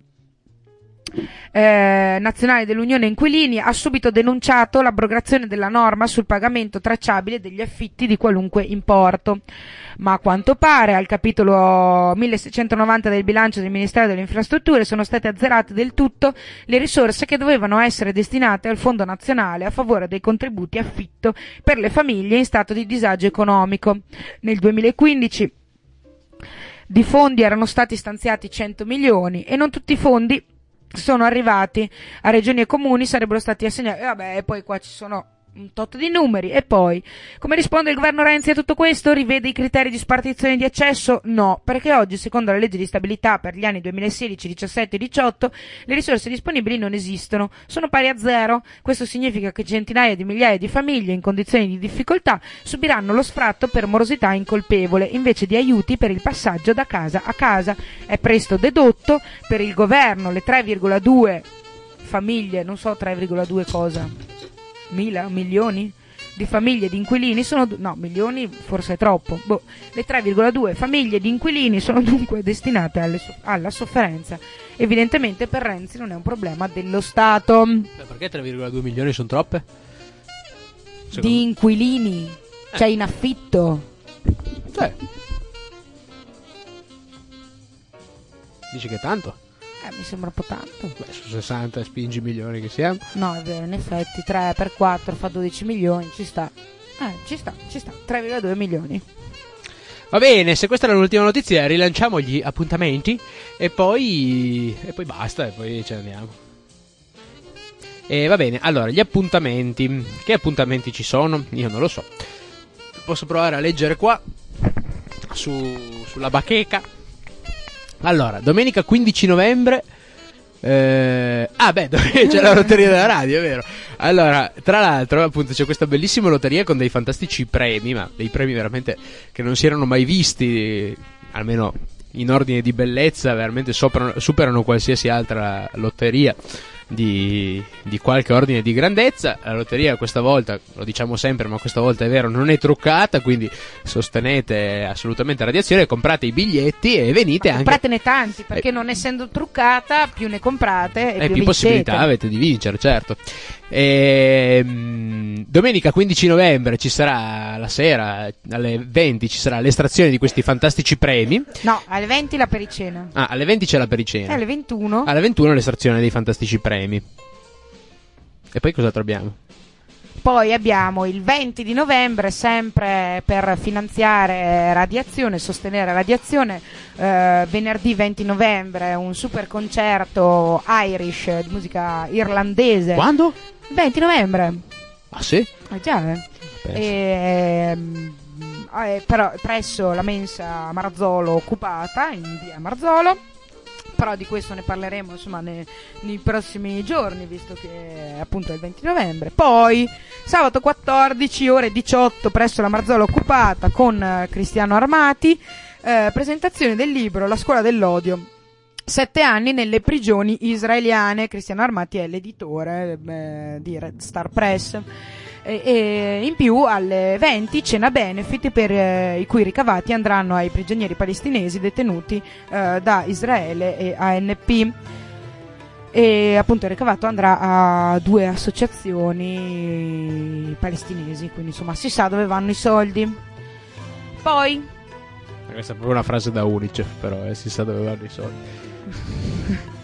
Speaker 4: nazionale dell'Unione Inquilini, ha subito denunciato l'abrogazione della norma sul pagamento tracciabile degli affitti di qualunque importo, ma a quanto pare al capitolo 1690 del bilancio del Ministero delle Infrastrutture sono state azzerate del tutto le risorse che dovevano essere destinate al Fondo Nazionale a favore dei contributi affitto per le famiglie in stato di disagio economico. Nel 2015 di fondi erano stati stanziati 100 milioni e non tutti i fondi sono arrivati a regioni e comuni, sarebbero stati assegnati, e poi qua ci sono un tot di numeri. E poi, come risponde il governo Renzi a tutto questo? Rivede i criteri di spartizione di accesso? No, perché oggi, secondo la legge di stabilità per gli anni 2016, 17 e 18, le risorse disponibili non esistono, sono pari a zero. Questo significa che centinaia di migliaia di famiglie in condizioni di difficoltà subiranno lo sfratto per morosità incolpevole, invece di aiuti per il passaggio da casa a casa. È presto dedotto per il governo le 3,2 famiglie, non so 3,2 cosa, milioni di famiglie di inquilini sono, no, milioni forse è troppo, le 3,2 famiglie di inquilini sono dunque destinate alla sofferenza. Evidentemente per Renzi non è un problema dello Stato.
Speaker 3: Perché 3,2 milioni sono troppe?
Speaker 4: Di inquilini, cioè in affitto.
Speaker 3: Dici che è tanto?
Speaker 4: Mi sembra un po' tanto.
Speaker 3: Su 60 spingi milioni che siamo.
Speaker 4: No, è vero, in effetti 3 per 4 fa 12 milioni, ci sta. Ci sta, 3,2 milioni.
Speaker 3: Va bene, se questa era l'ultima notizia, rilanciamo gli appuntamenti e poi basta, e poi ce ne andiamo. E va bene, allora, gli appuntamenti. Che appuntamenti ci sono? Io non lo so. Posso provare a leggere qua sulla bacheca. Allora, domenica 15 novembre c'è la lotteria della radio, è vero. Allora, tra l'altro, appunto, c'è questa bellissima lotteria con dei fantastici premi, ma dei premi veramente che non si erano mai visti, almeno in ordine di bellezza, veramente superano qualsiasi altra lotteria di qualche ordine di grandezza. La lotteria questa volta, lo diciamo sempre, ma questa volta è vero, non è truccata, quindi sostenete assolutamente Radiazione, comprate i biglietti e venite anche.
Speaker 4: Compratene tanti, perché non essendo truccata, più ne comprate e
Speaker 3: più possibilità avete di vincere, certo. Domenica 15 novembre ci sarà la sera alle 20 ci sarà l'estrazione di questi fantastici premi.
Speaker 4: No, alle 20 la pericena.
Speaker 3: Alle 20 c'è la pericena.
Speaker 4: Alle 21?
Speaker 3: Alle 21 l'estrazione dei fantastici premi. E poi cosa abbiamo?
Speaker 4: Poi abbiamo il 20 di novembre, sempre per finanziare Radiazione, sostenere Radiazione, venerdì 20 novembre un super concerto Irish di musica irlandese.
Speaker 3: Quando?
Speaker 4: 20 novembre.
Speaker 3: Ah sì?
Speaker 4: Già, però presso la mensa Marzolo occupata in via Marzolo. Però di questo ne parleremo insomma nei prossimi giorni, visto che appunto è il 20 novembre. Poi sabato 14 ore 18 presso la Marzolo occupata con Cristiano Armati, presentazione del libro La scuola dell'odio, 7 anni nelle prigioni israeliane. Cristiano Armati è l'editore di Red Star Press. E in più alle 20 cena benefit per i cui ricavati andranno ai prigionieri palestinesi detenuti da Israele e ANP, e appunto il ricavato andrà a 2 associazioni palestinesi, quindi insomma si sa dove vanno i soldi. Poi
Speaker 3: questa è proprio una frase da Unicef, però si sa dove vanno i soldi.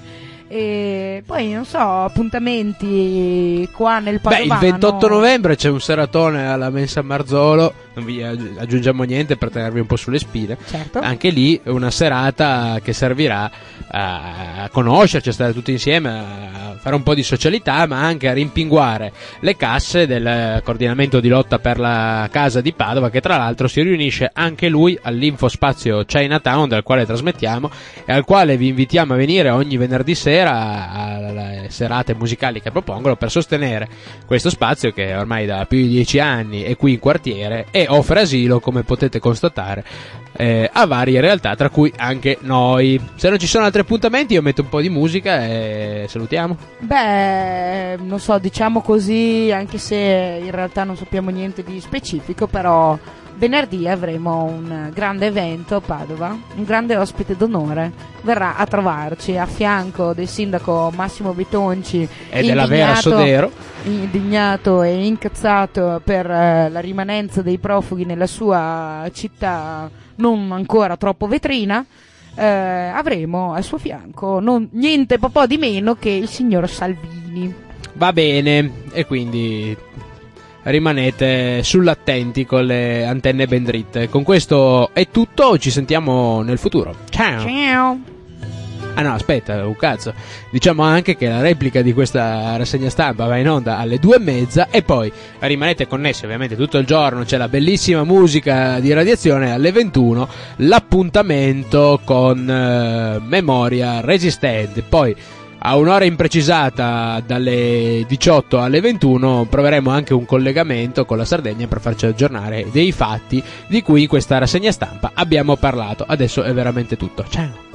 Speaker 4: E poi non so, appuntamenti qua nel Padovano.
Speaker 3: Il 28 novembre c'è un seratone alla Mensa Marzolo, non vi aggiungiamo niente per tenervi un po' sulle spine.
Speaker 4: Certo.
Speaker 3: Anche lì una serata che servirà a conoscerci, a stare tutti insieme, a fare un po' di socialità, ma anche a rimpinguare le casse del coordinamento di lotta per la casa di Padova, che tra l'altro si riunisce anche lui all'Infospazio Chinatown, dal quale trasmettiamo e al quale vi invitiamo a venire ogni venerdì sera alle serate musicali che propongono, per sostenere questo spazio che ormai da più di 10 anni è qui in quartiere e offre asilo, come potete constatare, a varie realtà, tra cui anche noi. Se non ci sono altri appuntamenti io metto un po' di musica e salutiamo.
Speaker 4: Beh, non so, diciamo così, anche se in realtà non sappiamo niente di specifico, però venerdì avremo un grande evento a Padova, un grande ospite d'onore verrà a trovarci a fianco del sindaco Massimo Bitonci
Speaker 3: e della Vera Sodero,
Speaker 4: indignato e incazzato per la rimanenza dei profughi nella sua città non ancora troppo vetrina. Avremo al suo fianco niente po' di meno che il signor Salvini.
Speaker 3: Va bene, e quindi rimanete sull'attenti con le antenne ben dritte. Con questo è tutto, ci sentiamo nel futuro. Ciao.
Speaker 4: Ciao.
Speaker 3: Ah no, aspetta, un cazzo. Diciamo anche che la replica di questa rassegna stampa va in onda alle 2:30 e poi rimanete connessi ovviamente tutto il giorno, c'è la bellissima musica di Radiazione, alle 21 l'appuntamento con Memoria Resistente. Poi a un'ora imprecisata dalle 18 alle 21 proveremo anche un collegamento con la Sardegna per farci aggiornare dei fatti di cui in questa rassegna stampa abbiamo parlato. Adesso è veramente tutto. Ciao.